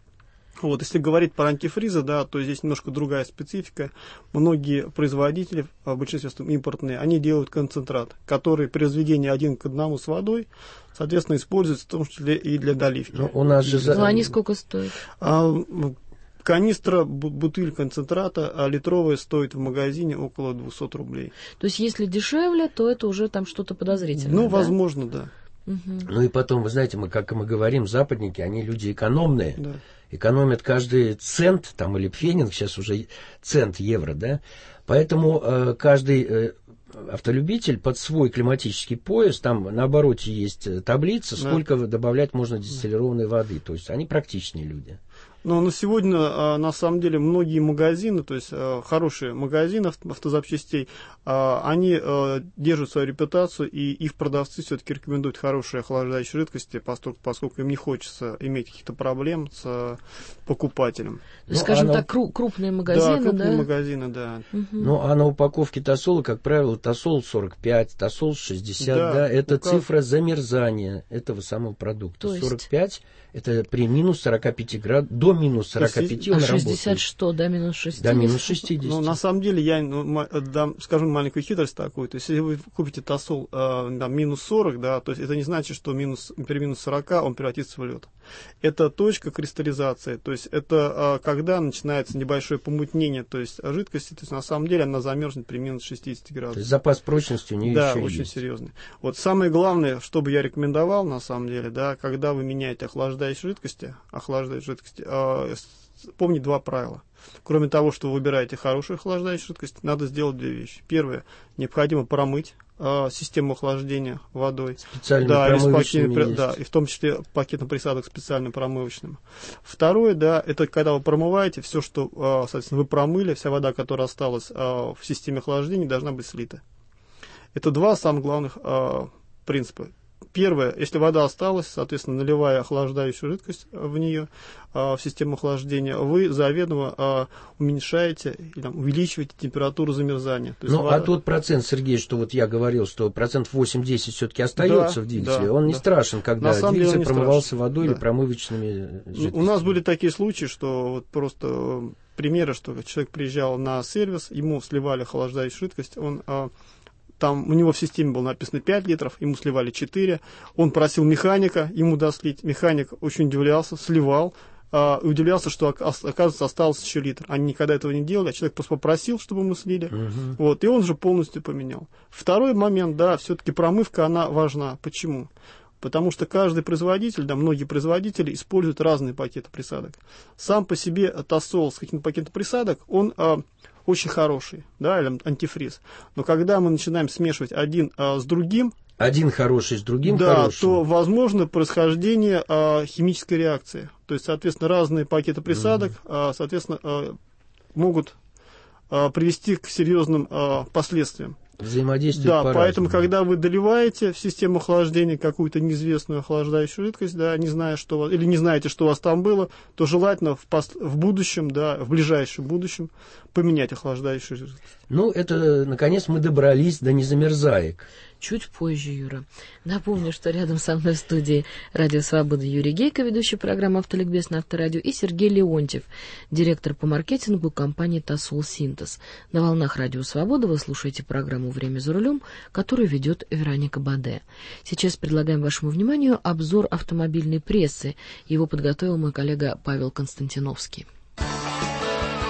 Вот, если говорить про антифризы, да, то здесь немножко другая специфика. Многие производители, в большинстве импортные, они делают концентрат, который при разведении один к одному с водой, соответственно, используется в том числе и для доливки. Ну, у нас же... Ну, они сколько стоят? А, канистра, бутыль концентрата а литровая стоит в магазине около двести рублей. То есть, если дешевле, то это уже там что-то подозрительное, Ну, да? возможно, да. Угу. Ну и потом, вы знаете, мы, как мы говорим, западники, они люди экономные. Да. Экономят каждый цент, там, или пфенинг, сейчас уже цент евро, да. Поэтому э, каждый э, автолюбитель под свой климатический пояс, там на обороте есть таблица, Да. сколько добавлять можно дистиллированной воды. То есть они практичные люди. Но на сегодня, а, на самом деле, многие магазины, то есть а, хорошие магазины авто- автозапчастей, а, они а, держат свою репутацию, и их продавцы все-таки рекомендуют хорошие охлаждающие жидкости, поскольку, поскольку им не хочется иметь каких-то проблем с а, покупателем. То есть, Ну, скажем оно- так, кру- крупные магазины, да, крупные да? магазины, да. Мгм. Ну, а на упаковке Тосола, как правило, Тосол сорок пять, Тосол шестьдесят, Да, да, это ну как- цифра замерзания этого самого продукта. То есть- сорок пять это при минус сорока пяти градусах, до минус сорока пяти А он шестьдесят работает. что, до минус шестидесяти? До минус шестидесяти. Ну, на самом деле, я ну, ма- дам, скажу маленькую хитрость такую. То есть, если вы купите Тосол э, там, минус сорок, да, то есть это не значит, что минус, при минус сорока он превратится в лед. Это точка кристаллизации. То есть, это э, когда начинается небольшое помутнение, то есть жидкости, то есть на самом деле она замерзнет при минус шестидесяти То градусах. есть запас прочности у нее Да, еще очень есть. серьезный. Вот самое главное, что бы я рекомендовал, на самом деле, да, когда вы меняете охлаждающие жидкости, охлаждающие жидкости, э, с- помнить два правила. Кроме того, что вы выбираете хорошую охлаждающую жидкость, надо сделать две вещи. Первое, необходимо промыть э, систему охлаждения водой. Специальными Да, или с промывочными пакетом, есть. да, и в том числе пакетом присадок специально промывочным. Второе, да, это когда вы промываете, все, что, э, соответственно, вы промыли, вся вода, которая осталась э, в системе охлаждения, должна быть слита. Это два самых главных э, принципа. Первое, если вода осталась, соответственно, наливая охлаждающую жидкость в нее, в систему охлаждения, вы заведомо уменьшаете или там, увеличиваете температуру замерзания. То есть Ну, вода... а тот процент, Сергей, что вот я говорил, что процент восемь-десять все-таки остается Да, в двигателе, да, он не да. страшен, когда На самом деле двигатель он не промывался страшен. водой Да. или промывочными жидкостями. У нас были такие случаи, что вот просто э, примеры, что человек приезжал на сервис, ему сливали охлаждающую жидкость, он... э, Там у него в системе было написано пять литров, ему сливали четыре. Он просил механика ему дослить. Механик очень удивлялся, сливал. А, и удивлялся, что, оказывается, осталось еще литр. Они никогда этого не делали, а человек просто попросил, чтобы мы слили. Угу. Вот, и он же полностью поменял. Второй момент, да, все-таки промывка, она важна. Почему? Потому что каждый производитель, да, многие производители используют разные пакеты присадок. Сам по себе Тосол с каким-то пакетом присадок, он... А, очень хороший, да, или антифриз. Но когда мы начинаем смешивать один а, с другим, один хороший с другим да, хорошим, то возможно происхождение а, химической реакции. То есть, соответственно, разные пакеты присадок, mm-hmm. а, соответственно, а, могут а, привести к серьезным а, последствиям. Взаимодействие Да, по-разному. поэтому, когда вы доливаете в систему охлаждения какую-то неизвестную охлаждающую жидкость, да, не зная, что у вас, или не знаете, что у вас там было, то желательно в, пос, в будущем, да, в ближайшем будущем поменять охлаждающую жидкость. Ну, это, наконец, мы добрались до незамерзаек. Чуть позже, Юра. Напомню, что рядом со мной в студии «Радио Свобода» Юрий Гейко, ведущий программы «Автоликбез» на Авторадио, и Сергей Леонтьев, директор по маркетингу компании «Тосол Синтез». На волнах «Радио Свобода» вы слушаете программу «Время за рулем», которую ведет Вероника Баде. Сейчас предлагаем вашему вниманию обзор автомобильной прессы. Его подготовил мой коллега Павел Константиновский.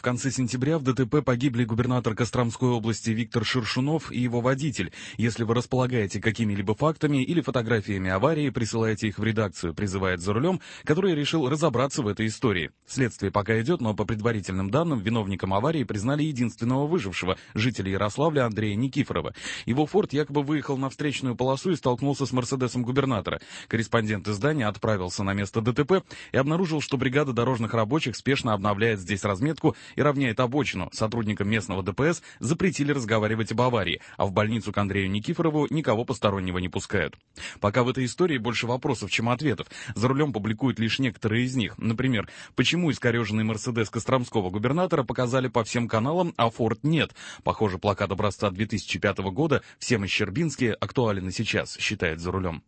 В конце сентября в ДТП погибли губернатор Костромской области Виктор Шершунов и его водитель. Если вы располагаете какими-либо фактами или фотографиями аварии, присылайте их в редакцию, призывает «За рулем», который решил разобраться в этой истории. Следствие пока идет, но по предварительным данным виновником аварии признали единственного выжившего, жителя Ярославля Андрея Никифорова. Его «Форд» якобы выехал на встречную полосу и столкнулся с «Мерседесом» губернатора. Корреспондент издания отправился на место ДТП и обнаружил, что бригада дорожных рабочих спешно обновляет здесь разметку и равняет обочину. Сотрудникам местного ДПС запретили разговаривать об аварии, а в больницу к Андрею Никифорову никого постороннего не пускают. Пока в этой истории больше вопросов, чем ответов. «За рулем» публикует лишь некоторые из них. Например, почему искореженный «Мерседес» костромского губернатора показали по всем каналам, а «Форд» нет. Похоже, плакат образца две тысячи пятого года «Все мы щербинские» актуален и сейчас, считает «За рулем».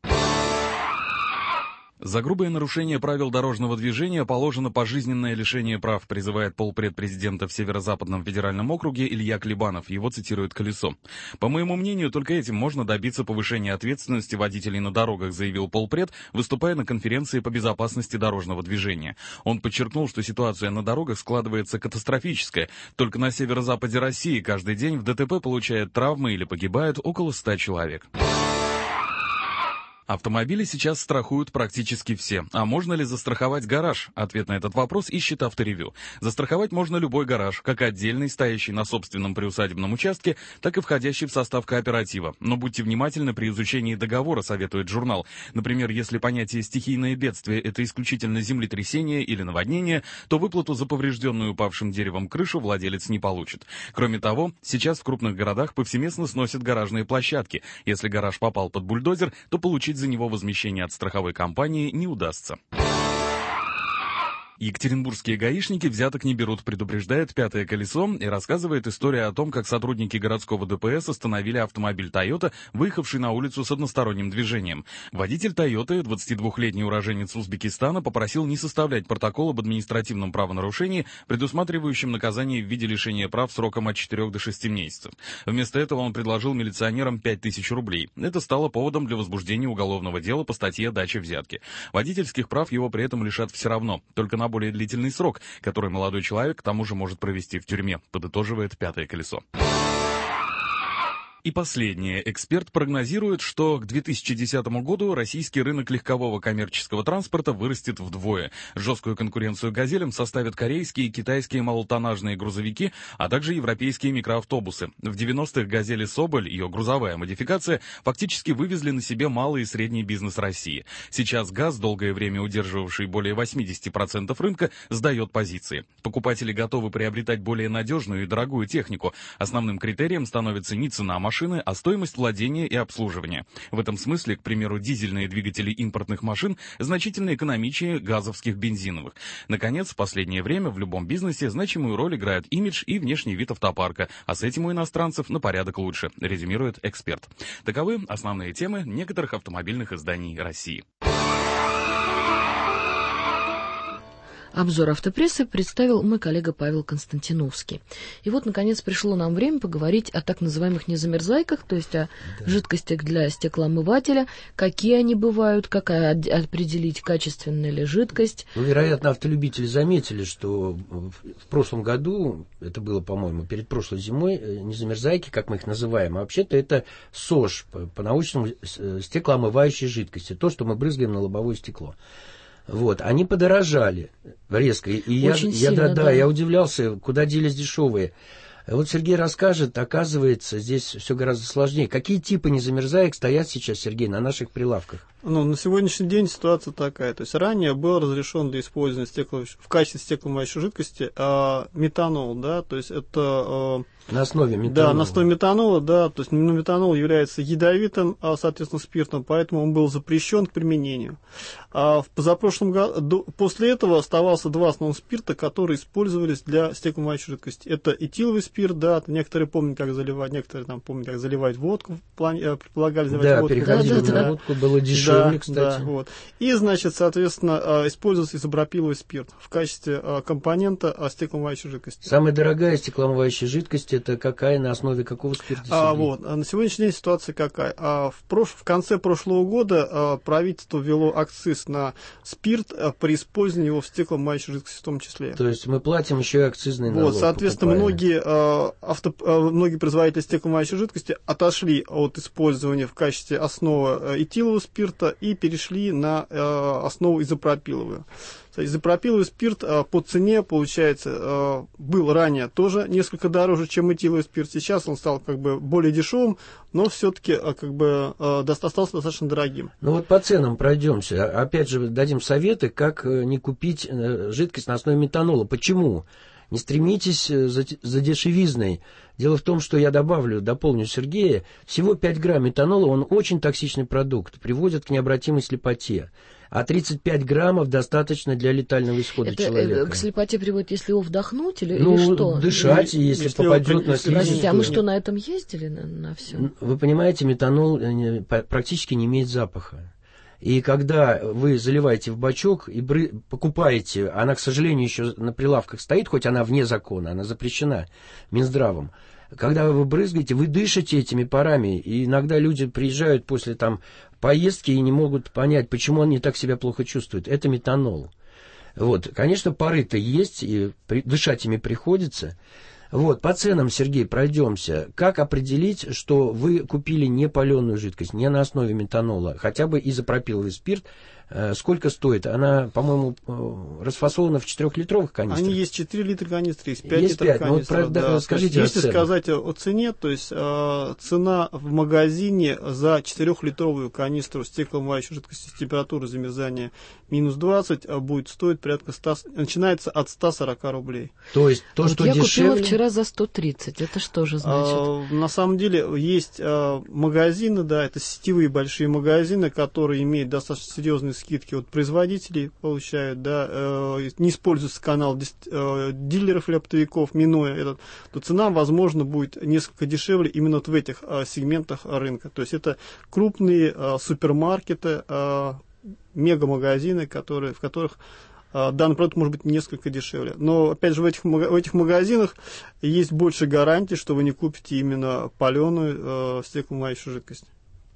За грубое нарушение правил дорожного движения положено пожизненное лишение прав, призывает полпред президента в Северо-Западном федеральном округе Илья Клебанов. Его цитирует «Колесо». По моему мнению, только этим можно добиться повышения ответственности водителей на дорогах, заявил полпред, выступая на конференции по безопасности дорожного движения. Он подчеркнул, что ситуация на дорогах складывается катастрофическая. Только на северо-западе России каждый день в ДТП получают травмы или погибают около ста человек. Автомобили сейчас страхуют практически все. А можно ли застраховать гараж? Ответ на этот вопрос ищет Авторевью. Застраховать можно любой гараж, как отдельный, стоящий на собственном приусадебном участке, так и входящий в состав кооператива. Но будьте внимательны при изучении договора, советует журнал. Например, если понятие «стихийное бедствие» — это исключительно землетрясение или наводнение, то выплату за поврежденную упавшим деревом крышу владелец не получит. Кроме того, сейчас в крупных городах повсеместно сносят гаражные площадки. Если гараж попал под бульдозер, то получить за него возмещение от страховой компании не удастся. Екатеринбургские гаишники взяток не берут, предупреждает «Пятое колесо» и рассказывает историю о том, как сотрудники городского ДПС остановили автомобиль «Тойота», выехавший на улицу с односторонним движением. Водитель «Тойоты», двадцатидвухлетний уроженец Узбекистана, попросил не составлять протокол об административном правонарушении, предусматривающем наказание в виде лишения прав сроком от четырёх до шести месяцев. Вместо этого он предложил милиционерам пять тысяч рублей. Это стало поводом для возбуждения уголовного дела по статье «Дача взятки». Водительских прав его при этом лишат все равно, только на более длительный срок, который молодой человек к тому же может провести в тюрьме, подытоживает «Пятое колесо». И последнее. Эксперт прогнозирует, что к две тысячи десятому году российский рынок легкового коммерческого транспорта вырастет вдвое. Жесткую конкуренцию «Газелям» составят корейские и китайские малотоннажные грузовики, а также европейские микроавтобусы. В девяностых «Газели Соболь», ее грузовая модификация, фактически вывезли на себе малый и средний бизнес России. Сейчас ГАЗ, долгое время удерживавший более восемьдесят процентов рынка, сдает позиции. Покупатели готовы приобретать более надежную и дорогую технику. Основным критерием становится не цена машины, машины, а стоимость владения и обслуживания. В этом смысле, к примеру, дизельные двигатели импортных машин значительно экономичнее газовских бензиновых. Наконец, в последнее время в любом бизнесе значимую роль играют имидж и внешний вид автопарка, а с этим у иностранцев на порядок лучше, резюмирует эксперт. Таковы основные темы некоторых автомобильных изданий России. Обзор автопрессы представил мой коллега Павел Константиновский. И вот, наконец, пришло нам время поговорить о так называемых незамерзайках, то есть о да. жидкостях для стеклоомывателя, какие они бывают, как определить, качественная ли жидкость. Ну, вероятно, автолюбители заметили, что в прошлом году, это было, по-моему, перед прошлой зимой, незамерзайки, как мы их называем, а вообще-то это СОЖ, по-научному стеклоомывающие жидкости, то, что мы брызгаем на лобовое стекло. Вот, они подорожали резко. И я, Очень я, сильно, да, да. да, я удивлялся, куда делись дешевые. Вот Сергей расскажет, оказывается, здесь все гораздо сложнее. Какие типы незамерзаек стоят сейчас, Сергей, на наших прилавках? Ну, на сегодняшний день ситуация такая. То есть ранее был разрешен для использования стекло... в качестве стеклоомывающей жидкости а, метанол, да, то есть это... А... На основе метанола. Да, на основе метанола, да, то есть метанол является ядовитым, а, соответственно, спиртом, поэтому он был запрещен к применению. А в позапрошлом году, после этого оставался два основных спирта, которые использовались для стеклоомывающей жидкости. Это этиловый спирт, да, некоторые помнят, как заливать, некоторые там помнят, как заливать водку, предполагали заливать да, водку. Переходили да, да, на да. водку, было дешевле. дешевле, да, кстати. Да, вот. И, значит, соответственно, используется изопропиловый спирт в качестве компонента стеклоомывающей жидкости. Самая дорогая стеклоомывающая жидкость, это какая, на основе какого спирта? А, вот. На сегодняшний день ситуация какая? А, в, прош... в конце прошлого года а, правительство ввело акциз на спирт а, при использовании его в стеклоомывающей жидкости в том числе. То есть мы платим еще и акцизный налог. Вот, соответственно, покупаем. многие, а, авто... а, многие производители стеклоомывающей жидкости отошли от использования в качестве основы этилового спирта и перешли на а, основу изопропиловую. Изопропиловый спирт а, по цене, получается, а, был ранее тоже несколько дороже, чем этиловый спирт. Сейчас он стал как бы более дешевым, но все-таки а, как бы а, остался достаточно дорогим. Ну вот по ценам пройдемся. Опять же, дадим советы, как не купить жидкость на основе метанола. Почему? Не стремитесь за, за дешевизной. Дело в том, что я добавлю, дополню Сергея, всего пять грамм метанола, он очень токсичный продукт, приводит к необратимой слепоте. А тридцать пять граммов достаточно для летального исхода это, человека. Это к слепоте приводит, если его вдохнуть или, ну, или что? Дышать, или, если, если попадет на слизистую. А мы что, на этом ездили, на, на все? Вы понимаете, метанол практически не имеет запаха. И когда вы заливаете в бачок и бры... покупаете, она, к сожалению, еще на прилавках стоит, хоть она вне закона, она запрещена Минздравом. Когда вы брызгаете, вы дышите этими парами, и иногда люди приезжают после там поездки и не могут понять, почему он не так себя плохо чувствует. Это метанол. Вот, конечно, пары-то есть, и при... дышать ими приходится. Вот, по ценам, Сергей, пройдемся. Как определить, что вы купили не паленую жидкость, не на основе метанола, хотя бы изопропиловый спирт? Сколько стоит? Она, по-моему, расфасована в четырехлитровых канистрах. Они есть четыре литра канистры, есть пять есть литров пять. канистров. Ну, вот, да. скажите, если сказать о цене, то есть э, цена в магазине за четырехлитровую канистру стеклоомывающей жидкости с температурой замерзания минус двадцать будет стоить порядка ста, начинается от ста сорока рублей. То есть то, вот что я дешевле... купила вчера за сто тридцать. Это что же значит? А, на самом деле есть а, магазины, да, это сетевые большие магазины, которые имеют достаточно серьезные скидки от производителей, получают, да, э, не используется канал э, дилеров или оптовиков, минуя этот, то цена, возможно, будет несколько дешевле именно вот в этих э, сегментах рынка. То есть это крупные э, супермаркеты, э, мегамагазины, которые, в которых э, данный продукт может быть несколько дешевле. Но, опять же, в этих, в этих магазинах есть больше гарантий, что вы не купите именно паленую э, стеклоомывающую жидкость.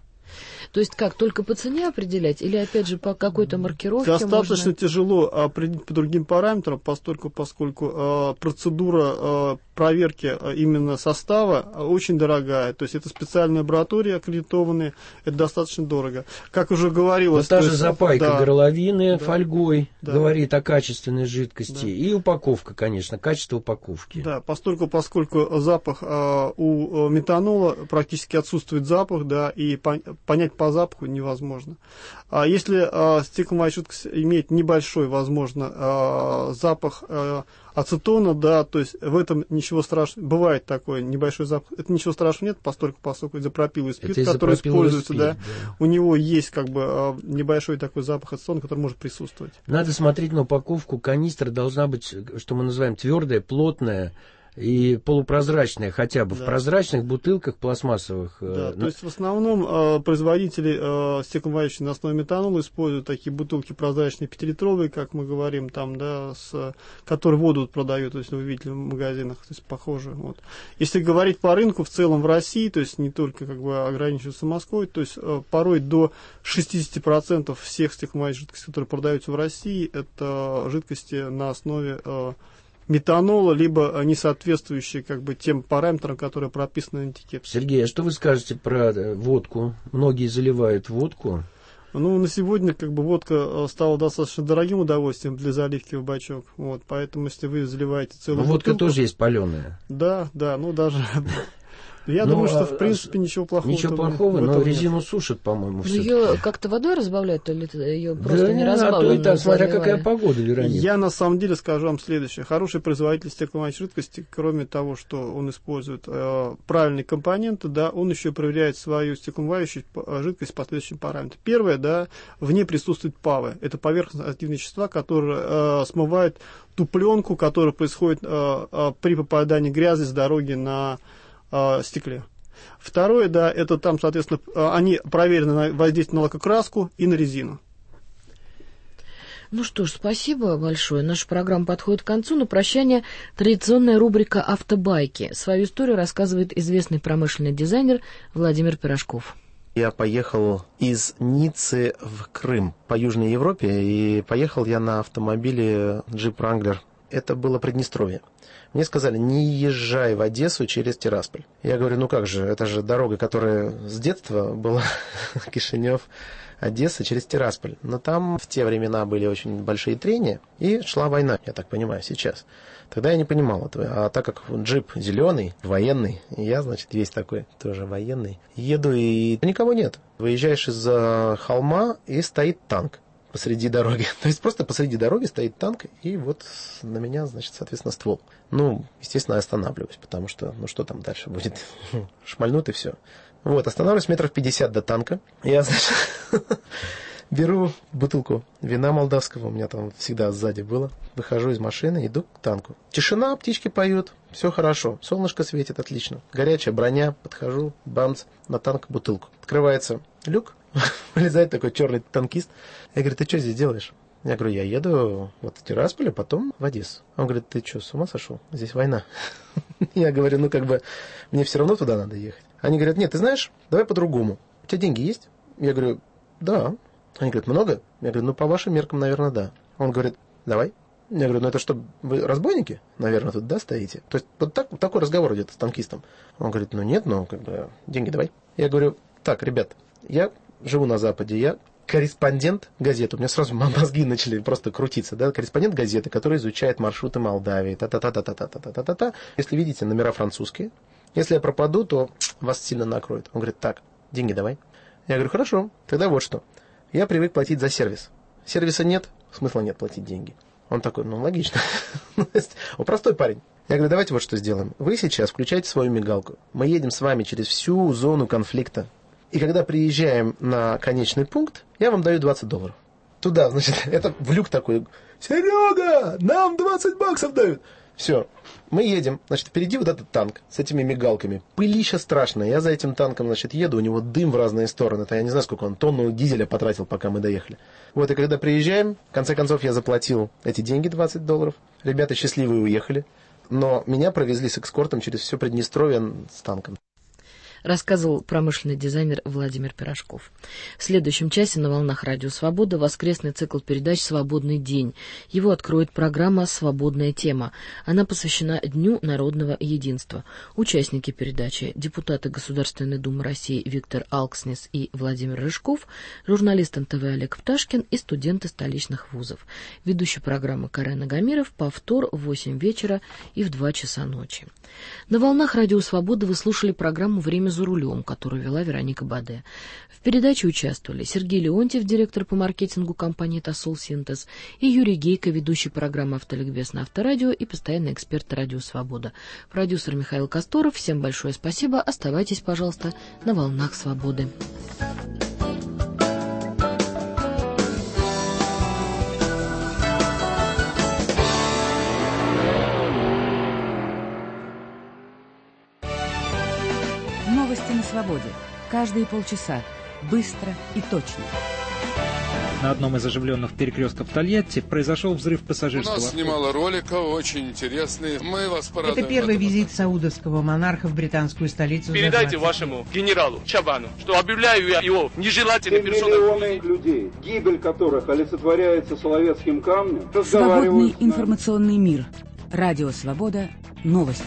То есть как, только по цене определять или, опять же, по какой-то маркировке? Достаточно можно... тяжело определить по другим параметрам, поскольку, поскольку э, процедура э, проверки э, именно состава э, очень дорогая. То есть это специальные лаборатории аккредитованные, это достаточно дорого. Как уже говорилось... Вот та же есть, запайка да, горловины да, фольгой да, говорит о качественной жидкости. Да. И упаковка, конечно, качество упаковки. Да, поскольку, поскольку запах э, у метанола практически отсутствует запах, да, и по, понять по запаху невозможно. А если э, стеклоомывающая жидкость имеет небольшой, возможно, э, запах э, ацетона, да, то есть в этом ничего страшного, бывает такой небольшой запах, это ничего страшного нет, поскольку, поскольку изопропиловый спирт, который используется, спирт, да, да, у него есть как бы э, небольшой такой запах ацетона, который может присутствовать. Надо смотреть на упаковку, канистра должна быть, что мы называем, твердая, плотная и полупрозрачная, хотя бы да. В прозрачных бутылках пластмассовых. Да, э, то есть в основном э, производители э, стеклоомывающих на основе метанола используют такие бутылки прозрачные пятилитровые, как мы говорим, там, да, с, которые воду продают, то есть вы видели в магазинах, то есть похожие. Вот. Если говорить по рынку в целом в России, то есть не только как бы ограничиваться Москвой, то есть э, порой до шестьдесят процентов всех стеклоомывающих жидкостей, которые продаются в России, это жидкости на основе э, метанола, либо не соответствующие как бы тем параметрам, которые прописаны на этикетке. Сергей, а что вы скажете про водку? Многие заливают водку. Ну, на сегодня как бы водка стала достаточно дорогим удовольствием для заливки в бачок. Вот, поэтому если вы заливаете целую Но водка бутылку, тоже есть паленая. Да, да, ну даже... Я ну, думаю, что а, в принципе ничего плохого. Ничего плохого, но резину нет. Сушат, по-моему, все. Ее как-то водой разбавляют, или ее просто да, не разбавляют? А то и смотря какая погода, Вероника. Я на самом деле скажу вам следующее. Хороший производитель стеклоомывающей жидкости, кроме того, что он использует э, правильные компоненты, да, он еще проверяет свою стеклоомывающую жидкость по следующим параметрам. Первое, да, в ней присутствует ПАВы. Это поверхностные активные вещества, которые э, смывают ту пленку, которая происходит э, э, при попадании грязи с дороги на э, стекле. Второе, да, это там, соответственно, они проверены на воздействие на лакокраску и на резину. Ну что ж, спасибо большое. Наша программа подходит к концу. На прощание традиционная рубрика «Автобайки». Свою историю рассказывает известный промышленный дизайнер Владимир Пирожков. Я поехал из Ниццы в Крым по Южной Европе, и поехал я на автомобиле Jeep Wrangler. Это было Приднестровье. Мне сказали, не езжай в Одессу через Тирасполь. Я говорю, ну как же, это же дорога, которая с детства была, Кишинев, Одесса через Тирасполь. Но там в те времена были очень большие трения, и шла война, я так понимаю, сейчас. Тогда я не понимал этого. А так как джип зеленый, военный, и я, значит, весь такой тоже военный, еду, и никого нет. Выезжаешь из-за холма, и стоит танк посреди дороги. То есть просто посреди дороги стоит танк, и вот на меня, значит, соответственно, ствол. Ну, естественно, я останавливаюсь, потому что, ну, что там дальше будет? Шмальнут и все. Вот, останавливаюсь метров пятьдесят до танка. Я, значит, беру бутылку вина молдавского, у меня там всегда сзади было. Выхожу из машины, иду к танку. Тишина, птички поют, все хорошо. Солнышко светит, отлично. Горячая броня, подхожу, бамц, на танк бутылку. Открывается люк, вылезает такой черный танкист. Я говорю, ты что здесь делаешь? Я говорю, я еду вот в Тирасполь, а потом в Одессу. Он говорит, ты что, с ума сошел? Здесь война. Я говорю, ну как бы, мне все равно туда надо ехать. Они говорят, нет, ты знаешь, давай по-другому. У тебя деньги есть? Я говорю, да. Они говорят, много? Я говорю, ну по вашим меркам, наверное, да. Он говорит, давай. Я говорю, ну это что, вы разбойники, наверное, тут, да, стоите? То есть вот так, такой разговор идет с танкистом. Он говорит, ну нет, ну как бы, деньги давай. Я говорю, так, ребят, я живу на Западе, я корреспондент газеты. У меня сразу мозги начали просто крутиться, да, корреспондент газеты, который изучает маршруты Молдавии, та-та-та-та-та-та-та-та-та. Если видите, номера французские. Если я пропаду, то вас сильно накроет. Он говорит, так, деньги давай. Я говорю, хорошо, тогда вот что. Я привык платить за сервис. Сервиса нет, смысла нет платить деньги. Он такой, ну, логично. Он простой парень. Я говорю, давайте вот что сделаем. Вы сейчас включайте свою мигалку. Мы едем с вами через всю зону конфликта. И когда приезжаем на конечный пункт, я вам даю двадцать долларов. Туда, значит, это в люк такой. Серега, нам двадцать баксов дают. Все, мы едем. Значит, впереди вот этот танк с этими мигалками. Пылища страшная. Я за этим танком, значит, еду. У него дым в разные стороны. Это я не знаю, сколько он тонну дизеля потратил, пока мы доехали. Вот, и когда приезжаем, в конце концов, я заплатил эти деньги, двадцать долларов. Ребята счастливые уехали. Но меня провезли с экскортом через все Приднестровье с танком. Рассказывал промышленный дизайнер Владимир Пирожков. В следующем часе на волнах Радио Свобода воскресный цикл передач «Свободный день». Его откроет программа «Свободная тема». Она посвящена Дню народного единства. Участники передачи — депутаты Государственной Думы России Виктор Алкснис и Владимир Рыжков, журналист эн тэ вэ Олег Пташкин и студенты столичных вузов. Ведущая программы Карен Агамиров. Повтор в восемь вечера и в два часа ночи. На волнах Радио Свобода вы слушали программу «Время за рулем», которую вела Вероника Баде. В передаче участвовали Сергей Леонтьев, директор по маркетингу компании «Тосол Синтез», и Юрий Гейко, ведущий программы «Автоликбез» на Авторадио и постоянный эксперт Радио Свобода. Продюсер Михаил Косторов. Всем большое спасибо. Оставайтесь, пожалуйста, на волнах Свободы. Новости на свободе. Каждые полчаса. Быстро и точно. На одном из оживленных перекрестков Тольятти произошел взрыв пассажирского. У нас немало роликов, очень интересные. Мы вас порадуем. Это первый визит саудовского монарха в британскую столицу. Передайте вашему генералу Чабану, что объявляю я его нежелательной персоной. Миллионы людей, гибель которых олицетворяется соловецким камнем. Свободный информационный мир. Радио Свобода. Новости.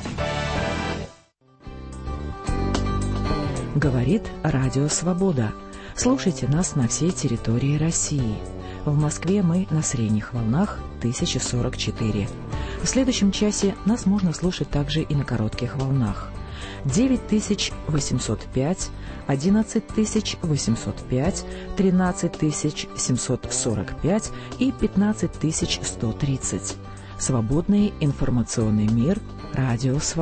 Говорит Радио Свобода. Слушайте нас на всей территории России. В Москве мы на средних волнах тысяча сорок четыре. В следующем часе нас можно слушать также и на коротких волнах. девять тысяч восемьсот пять, одиннадцать тысяч восемьсот пять, тринадцать тысяч семьсот сорок пять и пятнадцать тысяч сто тридцать. Свободный информационный мир. Радио Свобода.